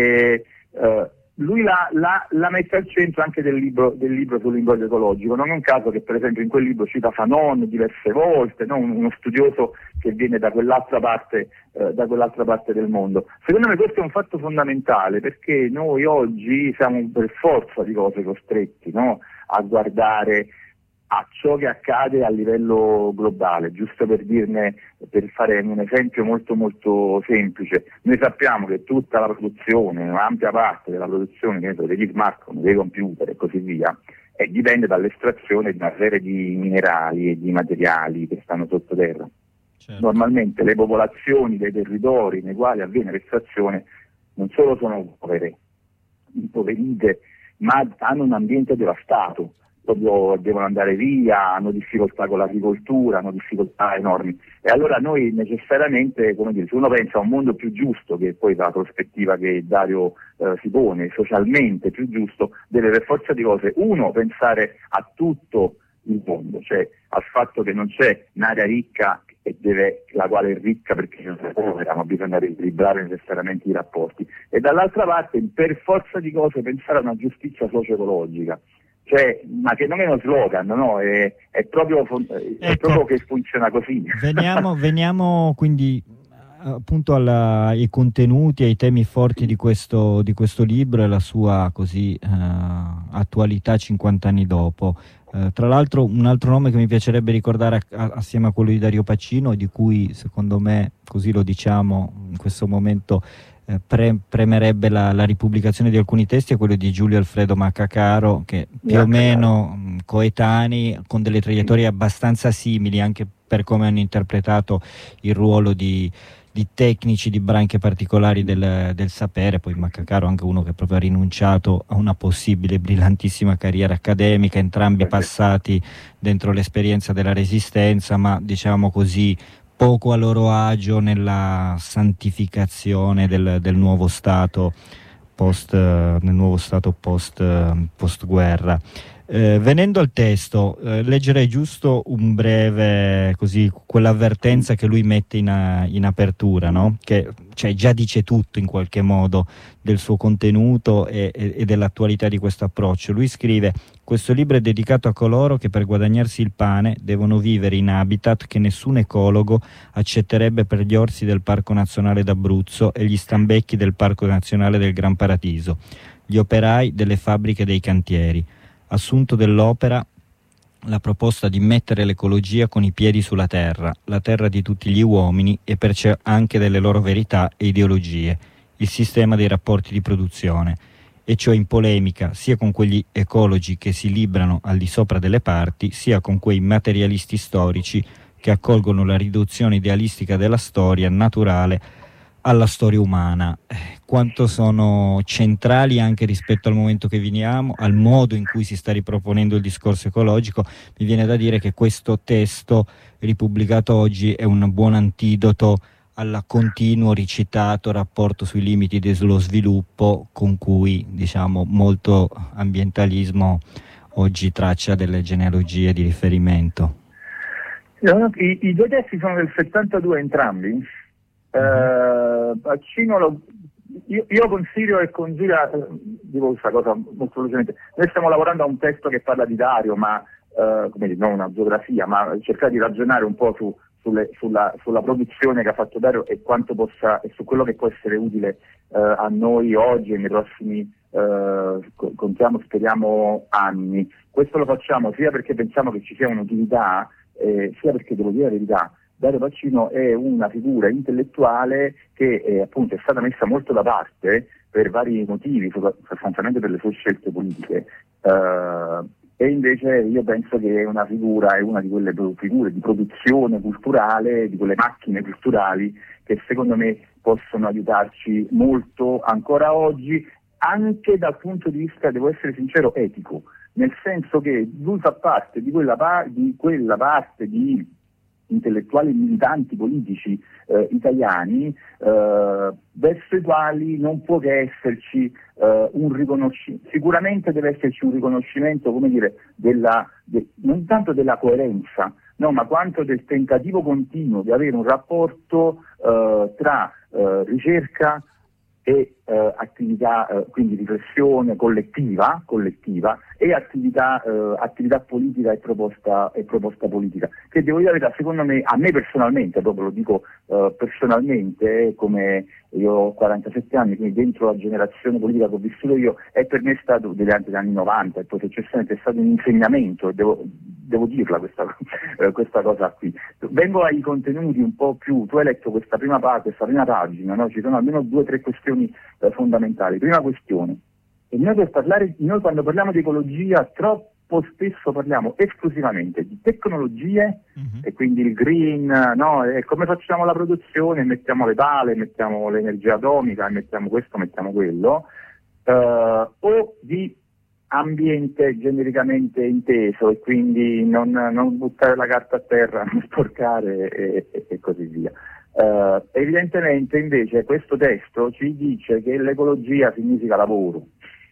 S9: lui la mette al centro anche del libro sull'imbroglio ecologico. Non è un caso che per esempio in quel libro cita Fanon diverse volte, no? Uno studioso che viene da quell'altra parte del mondo. Secondo me questo è un fatto fondamentale, perché noi oggi siamo per forza di cose costretti, no? A guardare a ciò che accade a livello globale. Giusto per fare un esempio molto molto semplice, noi sappiamo che tutta la produzione, un'ampia parte della produzione degli smartphone, dei computer e così via, dipende dall'estrazione di una serie di minerali e di materiali che stanno sottoterra. Certo. Normalmente le popolazioni dei territori nei quali avviene l'estrazione non solo sono impoverite, ma hanno un ambiente devastato. Proprio devono andare via, hanno difficoltà con l'agricoltura, hanno difficoltà enormi. E allora noi necessariamente, come dire, se uno pensa a un mondo più giusto, che è poi la prospettiva che Dario si pone, socialmente più giusto, deve per forza di cose, uno, pensare a tutto il mondo, cioè al fatto che non c'è un'area ricca la quale è ricca perché non è povera, ma bisogna riequilibrare necessariamente i rapporti. E dall'altra parte, per forza di cose, pensare a una giustizia socio-ecologica. Cioè, ma che non è uno slogan, no? È proprio che funziona così.
S7: Veniamo quindi appunto ai contenuti, ai temi forti di questo libro e la sua così attualità 50 anni dopo. Tra l'altro un altro nome che mi piacerebbe ricordare assieme a quello di Dario Pacino, di cui secondo me, così lo diciamo in questo momento, premerebbe la ripubblicazione di alcuni testi, è quello di Giulio Alfredo Maccacaro, che più o meno coetanei, con delle traiettorie abbastanza simili anche per come hanno interpretato il ruolo di tecnici di branche particolari del sapere. Poi Maccacaro anche uno che proprio ha rinunciato a una possibile brillantissima carriera accademica, entrambi passati dentro l'esperienza della Resistenza, ma diciamo così poco a loro agio nella santificazione del nuovo Stato post guerra. Venendo al testo, leggerei giusto un breve, così, quell'avvertenza che lui mette in apertura, no? Che cioè già dice tutto in qualche modo del suo contenuto e dell'attualità di questo approccio. Lui scrive: questo libro è dedicato a coloro che per guadagnarsi il pane devono vivere in habitat che nessun ecologo accetterebbe per gli orsi del Parco Nazionale d'Abruzzo e gli stambecchi del Parco Nazionale del Gran Paradiso, gli operai delle fabbriche e dei cantieri. Assunto dell'opera la proposta di mettere l'ecologia con i piedi sulla terra, la terra di tutti gli uomini e perciò anche delle loro verità e ideologie, il sistema dei rapporti di produzione, e cioè in polemica sia con quegli ecologi che si librano al di sopra delle parti, sia con quei materialisti storici che accolgono la riduzione idealistica della storia naturale alla storia umana. Quanto sono centrali anche rispetto al momento che viviamo, al modo in cui si sta riproponendo il discorso ecologico. Mi viene da dire che questo testo ripubblicato oggi è un buon antidoto al continuo ricitato rapporto sui limiti dello sviluppo con cui, diciamo, molto ambientalismo oggi traccia delle genealogie di riferimento.
S9: I due testi sono del 72 entrambi. Pacino io consiglio e congiuro, dico questa cosa molto velocemente, noi stiamo lavorando a un testo che parla di Dario, ma come dire, non una geografia, ma cercare di ragionare un po' sulla produzione che ha fatto Dario e quanto possa, e su quello che può essere utile a noi oggi e nei prossimi contiamo, speriamo, anni. Questo lo facciamo sia perché pensiamo che ci sia un'utilità, sia perché, devo dire la verità, Dario Pacino è una figura intellettuale che appunto è stata messa molto da parte per vari motivi, sostanzialmente per le sue scelte politiche, e invece io penso che è una di quelle figure di produzione culturale, di quelle macchine culturali che secondo me possono aiutarci molto ancora oggi, anche dal punto di vista, devo essere sincero, etico, nel senso che lui fa parte di quella parte di intellettuali militanti politici italiani verso i quali non può che esserci un riconoscimento, sicuramente deve esserci un riconoscimento, come dire, non tanto della coerenza, no, ma quanto del tentativo continuo di avere un rapporto tra ricerca e attività, quindi riflessione collettiva e attività politica e proposta politica, che devo dire, secondo me, a me personalmente, proprio lo dico personalmente, come io ho 47 anni, quindi dentro la generazione politica che ho vissuto io, è per me stato degli anni 90 e poi successivamente è stato un insegnamento, e devo dirla questa cosa qui. Vengo ai contenuti un po' più, tu hai letto questa prima pagina, no? Ci sono almeno 2 o 3 questioni fondamentali. Prima questione, e noi quando parliamo di ecologia troppo spesso parliamo esclusivamente di tecnologie, e quindi il green, no? E come facciamo la produzione, mettiamo le pale, mettiamo l'energia atomica, mettiamo questo, mettiamo quello, o di ambiente genericamente inteso, e quindi non buttare la carta a terra, non sporcare e così via. Evidentemente invece questo testo ci dice che l'ecologia significa lavoro,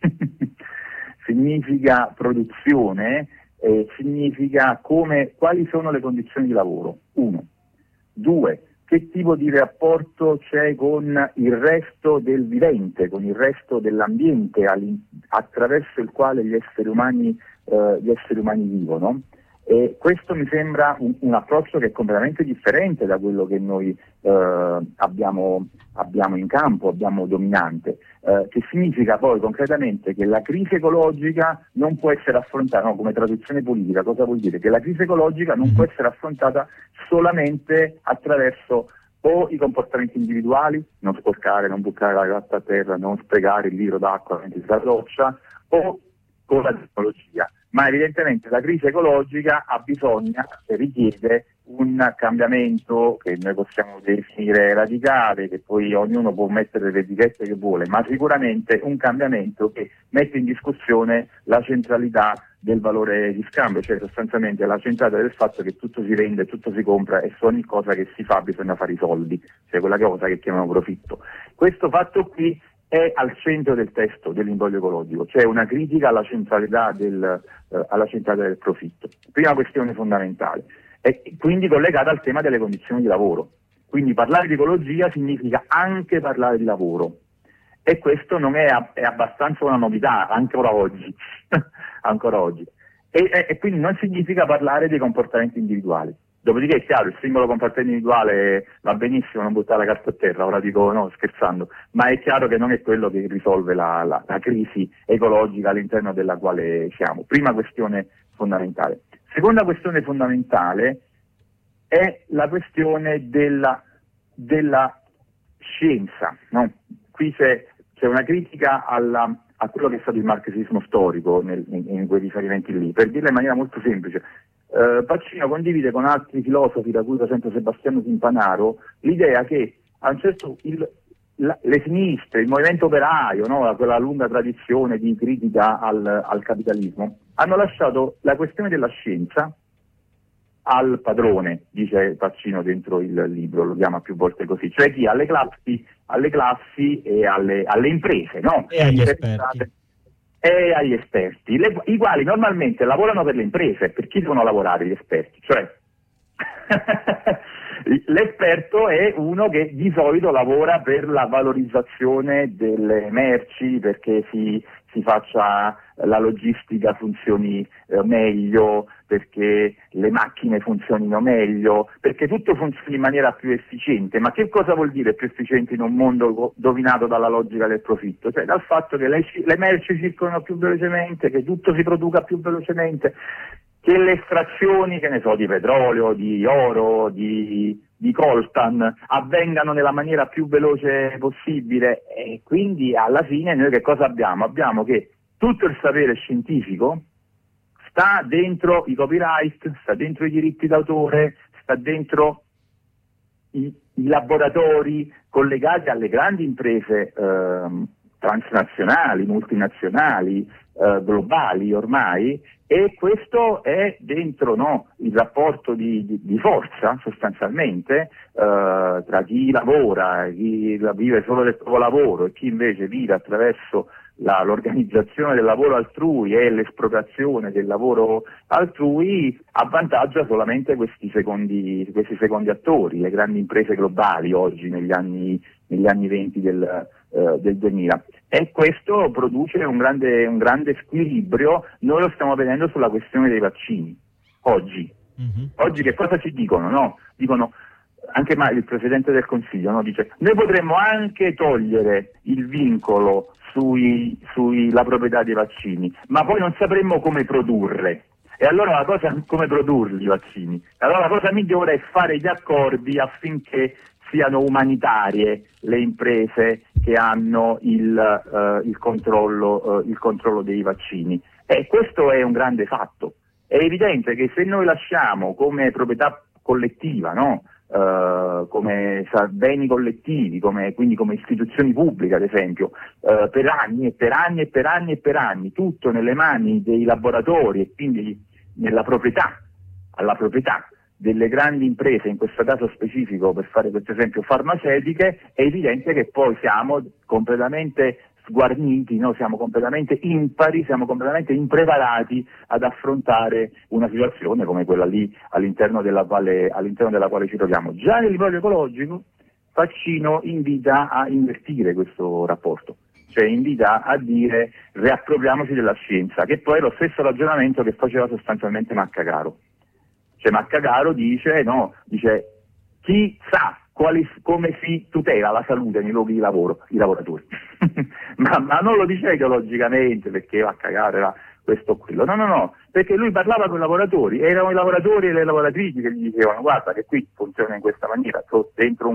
S9: significa produzione, significa quali sono le condizioni di lavoro, 1. 2, che tipo di rapporto c'è con il resto del vivente, con il resto dell'ambiente attraverso il quale gli esseri umani vivono. E questo mi sembra un approccio che è completamente differente da quello che noi abbiamo in campo, abbiamo dominante, che significa poi concretamente che la crisi ecologica non può essere affrontata, no, come traduzione politica, cosa vuol dire? Che la crisi ecologica non può essere affrontata solamente attraverso o i comportamenti individuali, non sporcare, non buttare la carta a terra, non sprecare il litro d'acqua mentre si roccia, o con la tecnologia. Ma evidentemente la crisi ecologica richiede un cambiamento che noi possiamo definire radicale, che poi ognuno può mettere le etichette che vuole, ma sicuramente un cambiamento che mette in discussione la centralità del valore di scambio, cioè sostanzialmente la centralità del fatto che tutto si vende, tutto si compra e su ogni cosa che si fa bisogna fare i soldi, cioè quella cosa che chiamano profitto. Questo fatto qui è al centro del testo dell'imbrollo ecologico, cioè una critica alla centralità del profitto. Prima questione fondamentale, e quindi collegata al tema delle condizioni di lavoro. Quindi parlare di ecologia significa anche parlare di lavoro, e questo non è abbastanza una novità ancora oggi, ancora oggi. E quindi non significa parlare dei comportamenti individuali. Dopodiché è chiaro, il singolo comportamento individuale va benissimo, non buttare la carta a terra, ora dico no, scherzando, ma è chiaro che non è quello che risolve la crisi ecologica all'interno della quale siamo. Prima questione fondamentale. Seconda questione fondamentale è la questione della scienza, no? Qui c'è una critica a quello che è stato il marxismo storico in quei riferimenti lì. Per dirla in maniera molto semplice, Pacino condivide con altri filosofi, da cui per esempio Sebastiano Timpanaro, l'idea che a un certo le sinistre, il movimento operaio, no? Quella lunga tradizione di critica al capitalismo, hanno lasciato la questione della scienza al padrone, dice Pacino dentro il libro, lo chiama più volte così, cioè chi? Alle classi e alle imprese, no?
S7: E agli esperti.
S9: E agli esperti, i quali normalmente lavorano per le imprese. Per chi devono lavorare gli esperti? Cioè l'esperto è uno che di solito lavora per la valorizzazione delle merci, perché si faccia la logistica funzioni meglio, perché le macchine funzionino meglio, perché tutto funzioni in maniera più efficiente. Ma che cosa vuol dire più efficiente in un mondo dominato dalla logica del profitto? Cioè dal fatto che le merci circolano più velocemente, che tutto si produca più velocemente, che le estrazioni, che ne so, di petrolio, di oro, di coltan avvengano nella maniera più veloce possibile. E quindi alla fine noi che cosa abbiamo? Abbiamo che tutto il sapere scientifico sta dentro i copyright, sta dentro i diritti d'autore, sta dentro i laboratori collegati alle grandi imprese transnazionali, multinazionali, globali ormai, e questo è dentro, no, il rapporto di forza sostanzialmente tra chi lavora, chi vive solo del proprio lavoro e chi invece vive attraverso l'organizzazione del lavoro altrui e l'espropriazione del lavoro altrui, avvantaggia solamente questi secondi attori, le grandi imprese globali oggi negli anni 20 del 2000, e questo produce un grande squilibrio. Noi lo stiamo vedendo sulla questione dei vaccini oggi. Oggi che cosa ci dicono? No? Dicono anche il Presidente del Consiglio, no? Dice: noi potremmo anche togliere il vincolo sulla proprietà dei vaccini, ma poi non sapremmo come produrre. E allora come produrli i vaccini? Allora la cosa migliore è fare gli accordi affinché siano umanitarie le imprese che hanno il controllo dei vaccini. E questo è un grande fatto. È evidente che se noi lasciamo come proprietà collettiva, no? Come beni collettivi, quindi come istituzioni pubbliche ad esempio, per anni, tutto nelle mani dei laboratori e quindi alla proprietà delle grandi imprese, in questo caso specifico, per fare questo esempio, farmaceutiche, è evidente che poi siamo completamente sguarniti, no? Siamo completamente impari, siamo completamente impreparati ad affrontare una situazione come quella lì all'interno della quale ci troviamo. Già nel livello ecologico Pacino invita a invertire questo rapporto, cioè invita a dire riappropriamoci della scienza, che poi è lo stesso ragionamento che faceva sostanzialmente Maccagaro. Cioè Maccagaro dice chi sa come si tutela la salute nei luoghi di lavoro, i lavoratori. ma non lo diceva ideologicamente perché Maccagaro era questo o quello, no, perché lui parlava con i lavoratori, erano i lavoratori e le lavoratrici che gli dicevano: guarda che qui funziona in questa maniera, dentro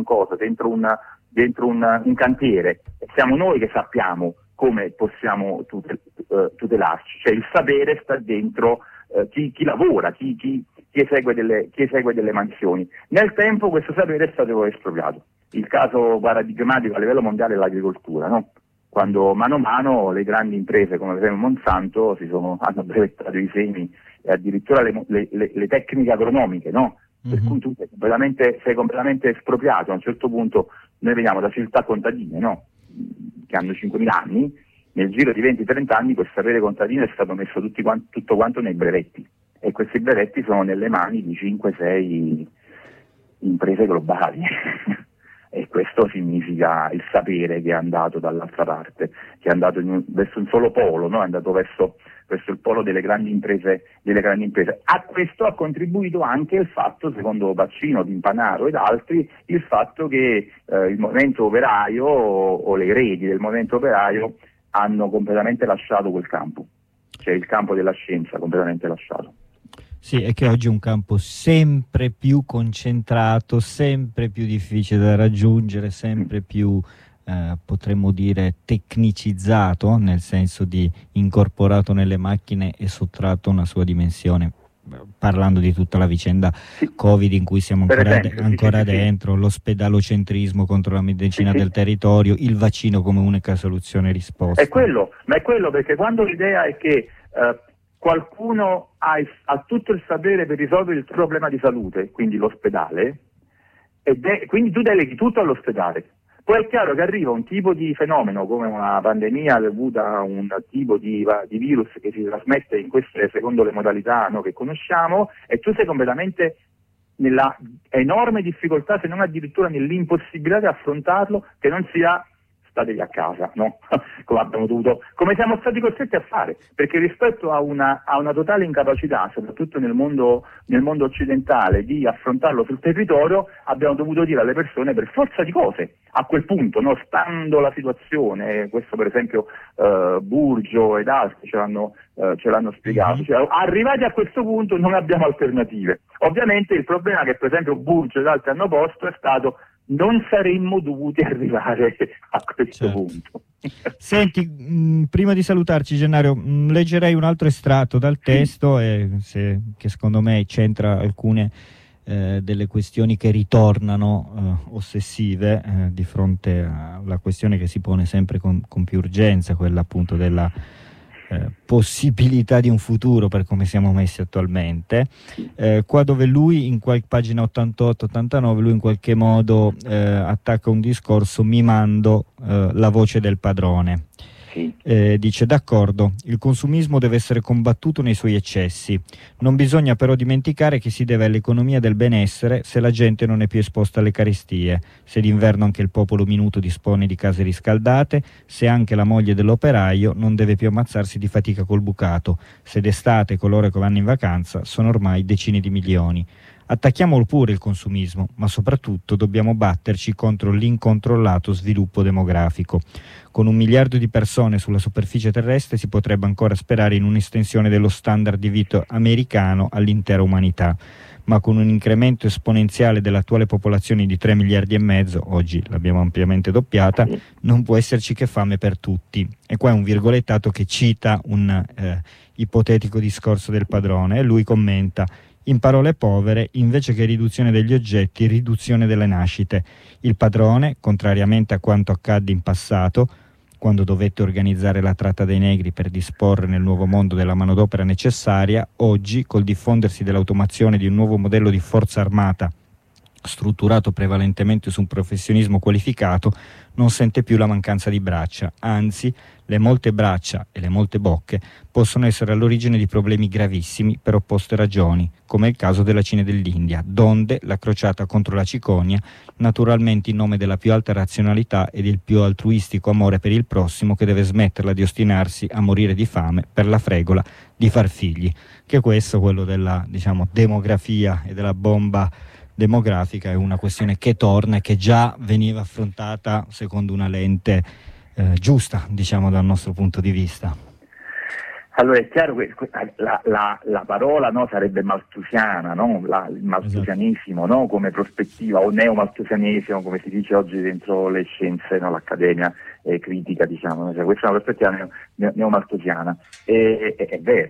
S9: un cantiere, e siamo noi che sappiamo come possiamo tutelarci, cioè il sapere sta dentro chi lavora, chi esegue delle mansioni. Nel tempo questo sapere è stato espropriato. Il caso paradigmatico a livello mondiale è l'agricoltura, no? Quando mano a mano le grandi imprese come per esempio Monsanto hanno brevettato i semi e addirittura le tecniche agronomiche, no? Per cui tu sei completamente espropriato. A un certo punto noi vediamo da civiltà contadine, no? Che hanno 5.000 anni, nel giro di 20-30 anni quel sapere contadino è stato messo tutto quanto nei brevetti, e questi brevetti sono nelle mani di 5-6 imprese globali. E questo significa il sapere che è andato dall'altra parte, che è andato verso un solo polo, no? È andato verso il polo delle grandi imprese. A questo ha contribuito anche il fatto, secondo Pacino, Timpanaro ed altri, il fatto che il movimento operaio o le eredi del movimento operaio hanno completamente lasciato quel campo, cioè il campo della scienza completamente lasciato.
S7: Sì, è che oggi è un campo sempre più concentrato, sempre più difficile da raggiungere, sempre più potremmo dire tecnicizzato, nel senso di incorporato nelle macchine e sottratto una sua dimensione, parlando di tutta la vicenda Covid in cui siamo ancora dentro, l'ospedalocentrismo contro la medicina del territorio, il vaccino come unica soluzione risposta.
S9: È quello perché quando l'idea è che qualcuno ha tutto il sapere per risolvere il tuo problema di salute, quindi l'ospedale, quindi tu deleghi tutto all'ospedale. Poi è chiaro che arriva un tipo di fenomeno come una pandemia dovuta a un tipo di virus che si trasmette in queste, secondo le modalità che conosciamo, e tu sei completamente nella enorme difficoltà, se non addirittura nell'impossibilità di affrontarlo, che non sia statevi a casa, no? Come siamo stati costretti a fare, perché rispetto a una totale incapacità, soprattutto nel mondo occidentale, di affrontarlo sul territorio, abbiamo dovuto dire alle persone per forza di cose, a quel punto, no? Stando la situazione, questo per esempio Burgio ed altri ce l'hanno spiegato, cioè, arrivati a questo punto non abbiamo alternative. Ovviamente il problema che per esempio Burgio ed altri hanno posto è stato: non saremmo dovuti arrivare a questo punto.
S7: Senti, prima di salutarci, Gennaro, leggerei un altro estratto dal testo che secondo me centra alcune delle questioni che ritornano ossessive di fronte alla questione che si pone sempre con più urgenza, quella appunto della possibilità di un futuro per come siamo messi attualmente, qua dove lui pagina 88-89 lui in qualche modo attacca un discorso mimando la voce del padrone. Dice: d'accordo, il consumismo deve essere combattuto nei suoi eccessi, non bisogna però dimenticare che si deve all'economia del benessere se la gente non è più esposta alle carestie, se d'inverno anche il popolo minuto dispone di case riscaldate, se anche la moglie dell'operaio non deve più ammazzarsi di fatica col bucato, se d'estate coloro che vanno in vacanza sono ormai decine di milioni. Attacchiamolo pure il consumismo, ma soprattutto dobbiamo batterci contro l'incontrollato sviluppo demografico. Con 1 miliardo di persone sulla superficie terrestre si potrebbe ancora sperare in un'estensione dello standard di vita americano all'intera umanità, ma con un incremento esponenziale dell'attuale popolazione di 3 miliardi e mezzo, oggi l'abbiamo ampiamente doppiata, non può esserci che fame per tutti. E qua è un virgolettato che cita un ipotetico discorso del padrone, e lui commenta: in parole povere, invece che riduzione degli oggetti, riduzione delle nascite. Il padrone, contrariamente a quanto accadde in passato, quando dovette organizzare la tratta dei negri per disporre nel nuovo mondo della manodopera necessaria, oggi, col diffondersi dell'automazione di un nuovo modello di forza armata strutturato prevalentemente su un professionismo qualificato, non sente più la mancanza di braccia, anzi le molte braccia e le molte bocche possono essere all'origine di problemi gravissimi per opposte ragioni, come il caso della Cina e dell'India, donde la crociata contro la cicogna, naturalmente in nome della più alta razionalità e del più altruistico amore per il prossimo, che deve smetterla di ostinarsi a morire di fame per la fregola di far figli. Che questo, quello della, diciamo, demografia e della bomba demografica, è una questione che torna e che già veniva affrontata secondo una lente giusta, diciamo, dal nostro punto di vista.
S9: Allora è chiaro che la parola, no, sarebbe malthusiana, no? Il malthusianesimo, esatto, no? Come prospettiva, o neomalthusianesimo come si dice oggi dentro le scienze, no? L'accademia critica, diciamo, cioè, questa è una prospettiva neomalthusiana, è vero.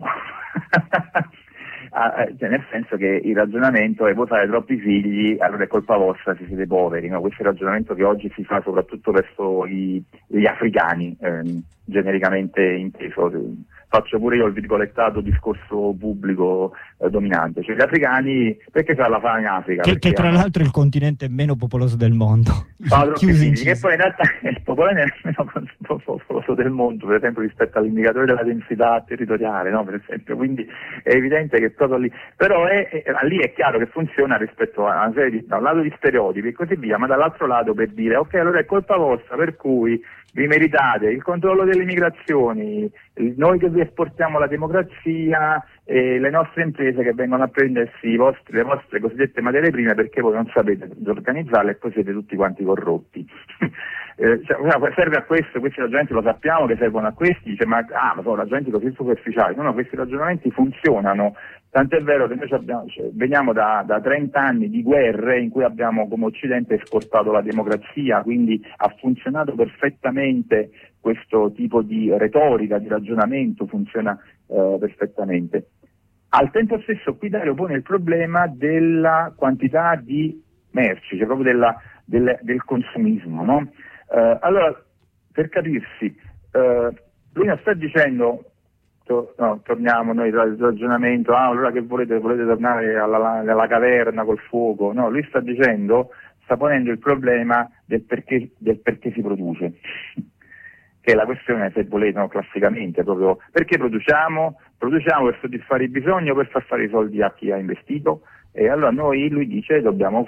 S9: Cioè, nel senso che il ragionamento è: voi fate troppi figli, allora è colpa vostra se siete poveri, no? Questo è il ragionamento che oggi si fa soprattutto verso gli africani, genericamente inteso. Faccio pure io il virgolettato discorso pubblico dominante, cioè gli africani, perché fa la fame in Africa?
S7: Che tra l'altro è il continente meno popoloso del mondo.
S9: Che poi in realtà è il popolare meno popoloso del mondo, per esempio, rispetto all'indicatore della densità territoriale, no? Per esempio, quindi è evidente che proprio lì, però lì è chiaro che funziona rispetto a una serie da un lato di stereotipi e così via, ma dall'altro lato per dire: ok, allora è colpa vostra, per cui vi meritate il controllo delle migrazioni, noi che vi esportiamo la democrazia, le nostre imprese che vengono a prendersi le vostre cosiddette materie prime perché voi non sapete organizzarle e poi siete tutti quanti corrotti. Serve a questo, questi ragionamenti lo sappiamo che servono a questi, dice, ma sono ragionamenti così superficiali. No, questi ragionamenti funzionano Tant'è vero che noi veniamo da 30 anni di guerre in cui abbiamo come Occidente esportato la democrazia, quindi ha funzionato perfettamente questo tipo di retorica, di ragionamento, funziona perfettamente. Al tempo stesso qui Dario pone il problema della quantità di merci, cioè proprio del consumismo, no? Allora, per capirsi, lui non sta dicendo torniamo noi al ragionamento, allora che volete tornare alla caverna col fuoco, no, lui sta ponendo il problema del perché si produce, che è la questione, se volete, no, classicamente, proprio perché produciamo per soddisfare i bisogni o per far fare i soldi a chi ha investito, e allora lui dice dobbiamo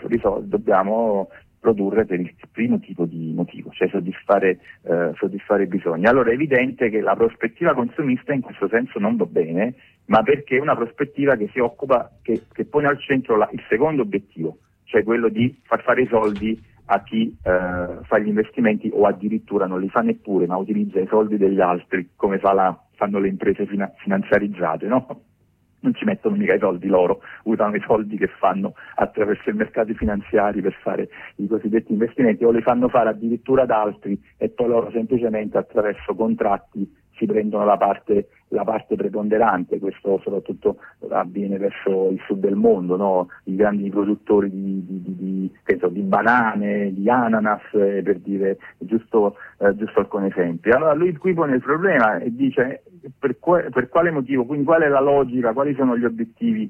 S9: produrre per il primo tipo di motivo, cioè soddisfare i bisogni. Allora è evidente che la prospettiva consumista in questo senso non va bene, ma perché è una prospettiva che si occupa, che pone al centro il secondo obiettivo, cioè quello di far fare i soldi a chi fa gli investimenti, o addirittura non li fa neppure, ma utilizza i soldi degli altri, come fanno le imprese finanziarizzate, no? Non ci mettono mica i soldi loro, usano i soldi che fanno attraverso i mercati finanziari per fare i cosiddetti investimenti, o li fanno fare addirittura ad altri, e poi loro semplicemente attraverso contratti si prendono la parte preponderante. Questo soprattutto avviene verso il sud del mondo, no? I grandi produttori di banane, di ananas, per dire giusto alcuni esempi. Allora lui qui pone il problema e dice per quale motivo, quindi qual è la logica, quali sono gli obiettivi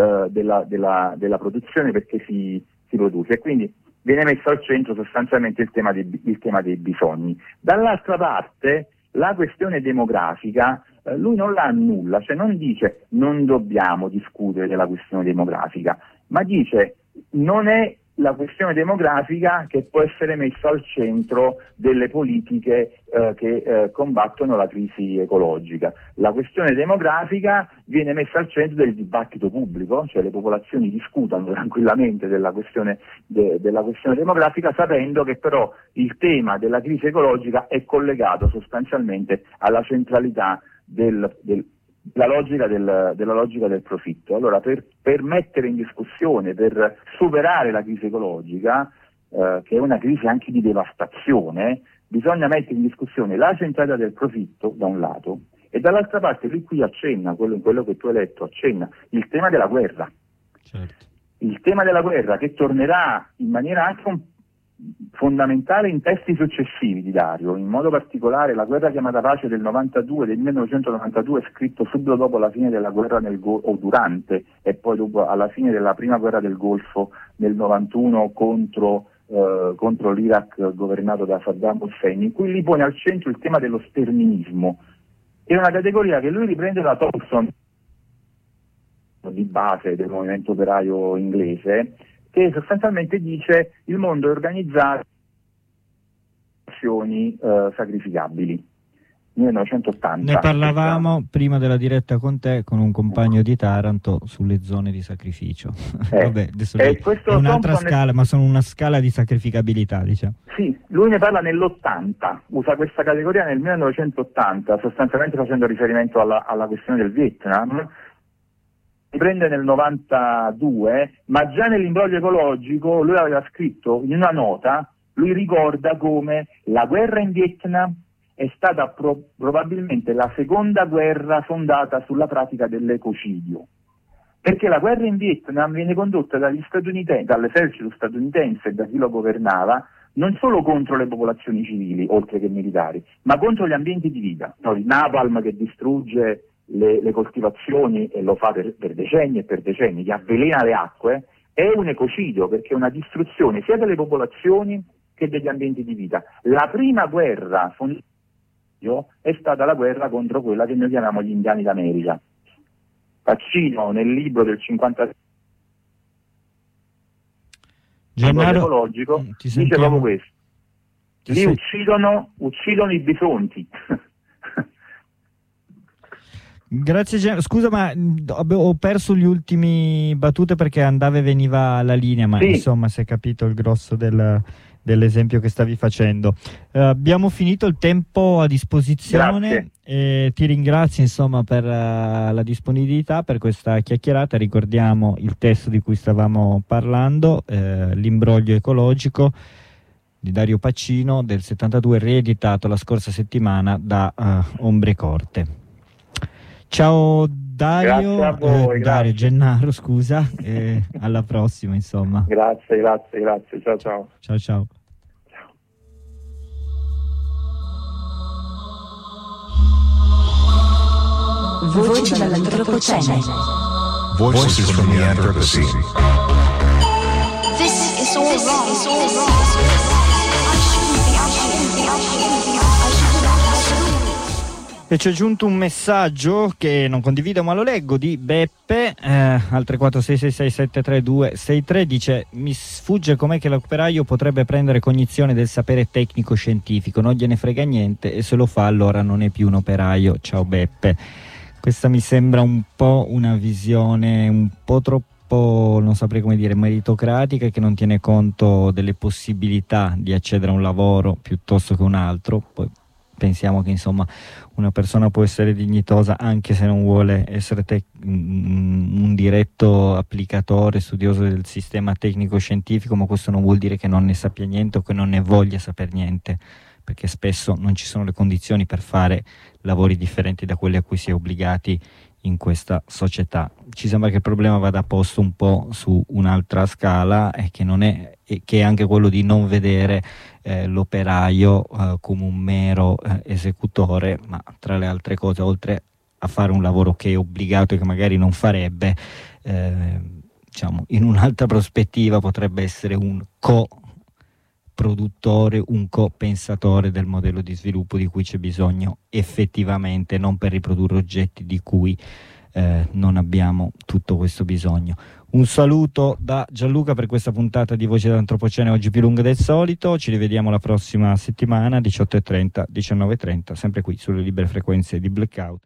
S9: della produzione, perché si produce, e quindi viene messo al centro sostanzialmente il tema dei bisogni. Dall'altra parte la questione demografica lui non la annulla, cioè non dice non dobbiamo discutere della questione demografica, ma dice non è la questione demografica che può essere messa al centro delle politiche che combattono la crisi ecologica. La questione demografica viene messa al centro del dibattito pubblico, cioè le popolazioni discutano tranquillamente della questione demografica, sapendo che però il tema della crisi ecologica è collegato sostanzialmente alla centralità della logica del profitto. Allora, per mettere in discussione, per superare la crisi ecologica, che è una crisi anche di devastazione, bisogna mettere in discussione la centralità del profitto da un lato, e dall'altra parte lui qui accenna, quello che tu hai letto, accenna il tema della guerra.
S7: Certo. Il
S9: tema della guerra, che tornerà in maniera anche fondamentale in testi successivi di Dario, in modo particolare La guerra chiamata pace del 1992, scritto subito dopo la fine della guerra o durante, e poi dopo, alla fine della prima guerra del Golfo nel 91 contro l'Iraq governato da Saddam Hussein, in cui lui pone al centro il tema dello sterminismo. È una categoria che lui riprende da Thompson, di base del movimento operaio inglese, che sostanzialmente dice il mondo è organizzato in azioni sacrificabili. 1980.
S7: Ne parlavamo prima della diretta con te, con un compagno di Taranto, sulle zone di sacrificio. Vabbè, adesso è un'altra scala, ma sono una scala di sacrificabilità, diciamo.
S9: Sì, lui ne parla nell'80, usa questa categoria nel 1980, sostanzialmente facendo riferimento alla questione del Vietnam. Riprende nel 92, ma già nell'imbroglio ecologico lui aveva scritto in una nota, lui ricorda come la guerra in Vietnam è stata probabilmente la seconda guerra fondata sulla pratica dell'ecocidio, perché la guerra in Vietnam viene condotta dall'esercito statunitense e da chi lo governava non solo contro le popolazioni civili, oltre che militari, ma contro gli ambienti di vita. No, il napalm che distrugge le coltivazioni, e lo fa per decenni e per decenni, che avvelena le acque, è un ecocidio, perché è una distruzione sia delle popolazioni che degli ambienti di vita. La prima guerra è stata la guerra contro quella che noi chiamiamo gli indiani d'America. Pacino nel libro del 56
S7: Gennaro,
S9: ecologico dice proprio questo. Lì uccidono i bisonti.
S7: Grazie, scusa, ma ho perso gli ultimi battute perché andava e veniva la linea, ma sì. Insomma si è capito il grosso del dell'esempio che stavi facendo. Abbiamo finito il tempo a disposizione e ti ringrazio insomma per la disponibilità, per questa chiacchierata. Ricordiamo il testo di cui stavamo parlando, L'imbroglio ecologico di Dario Pacino del 72, rieditato la scorsa settimana da Ombre Corte. Ciao Dario,
S9: Grazie a voi,
S7: Dario Gennaro, scusa, e alla prossima insomma.
S9: Grazie, ciao.
S7: Ciao.
S1: Voci dall'Antropocene.
S2: Voices from the Anthropocene.
S10: This is all wrong.
S7: E ci è giunto un messaggio che non condivido ma lo leggo, di Beppe al 34666733263. Dice: mi sfugge com'è che l'operaio potrebbe prendere cognizione del sapere tecnico scientifico, non gliene frega niente e se lo fa allora non è più un operaio. Ciao Beppe. Questa mi sembra un po' una visione un po' troppo, non saprei come dire, meritocratica, che non tiene conto delle possibilità di accedere a un lavoro piuttosto che un altro. Poi pensiamo che insomma una persona può essere dignitosa anche se non vuole essere un diretto applicatore, studioso del sistema tecnico-scientifico, ma questo non vuol dire che non ne sappia niente o che non ne voglia saper niente, perché spesso non ci sono le condizioni per fare lavori differenti da quelli a cui si è obbligati in questa società. Ci sembra che il problema vada posto un po' su un'altra scala e che è anche quello di non vedere l'operaio come un mero esecutore, ma tra le altre cose, oltre a fare un lavoro che è obbligato e che magari non farebbe, diciamo, in un'altra prospettiva potrebbe essere un co-produttore, un co-pensatore del modello di sviluppo di cui c'è bisogno effettivamente, non per riprodurre oggetti di cui non abbiamo tutto questo bisogno. Un saluto da Gianluca per questa puntata di Voci dall'Antropocene, oggi più lunga del solito. Ci rivediamo la prossima settimana, 18:30, 19:30, sempre qui sulle libere frequenze di Blackout.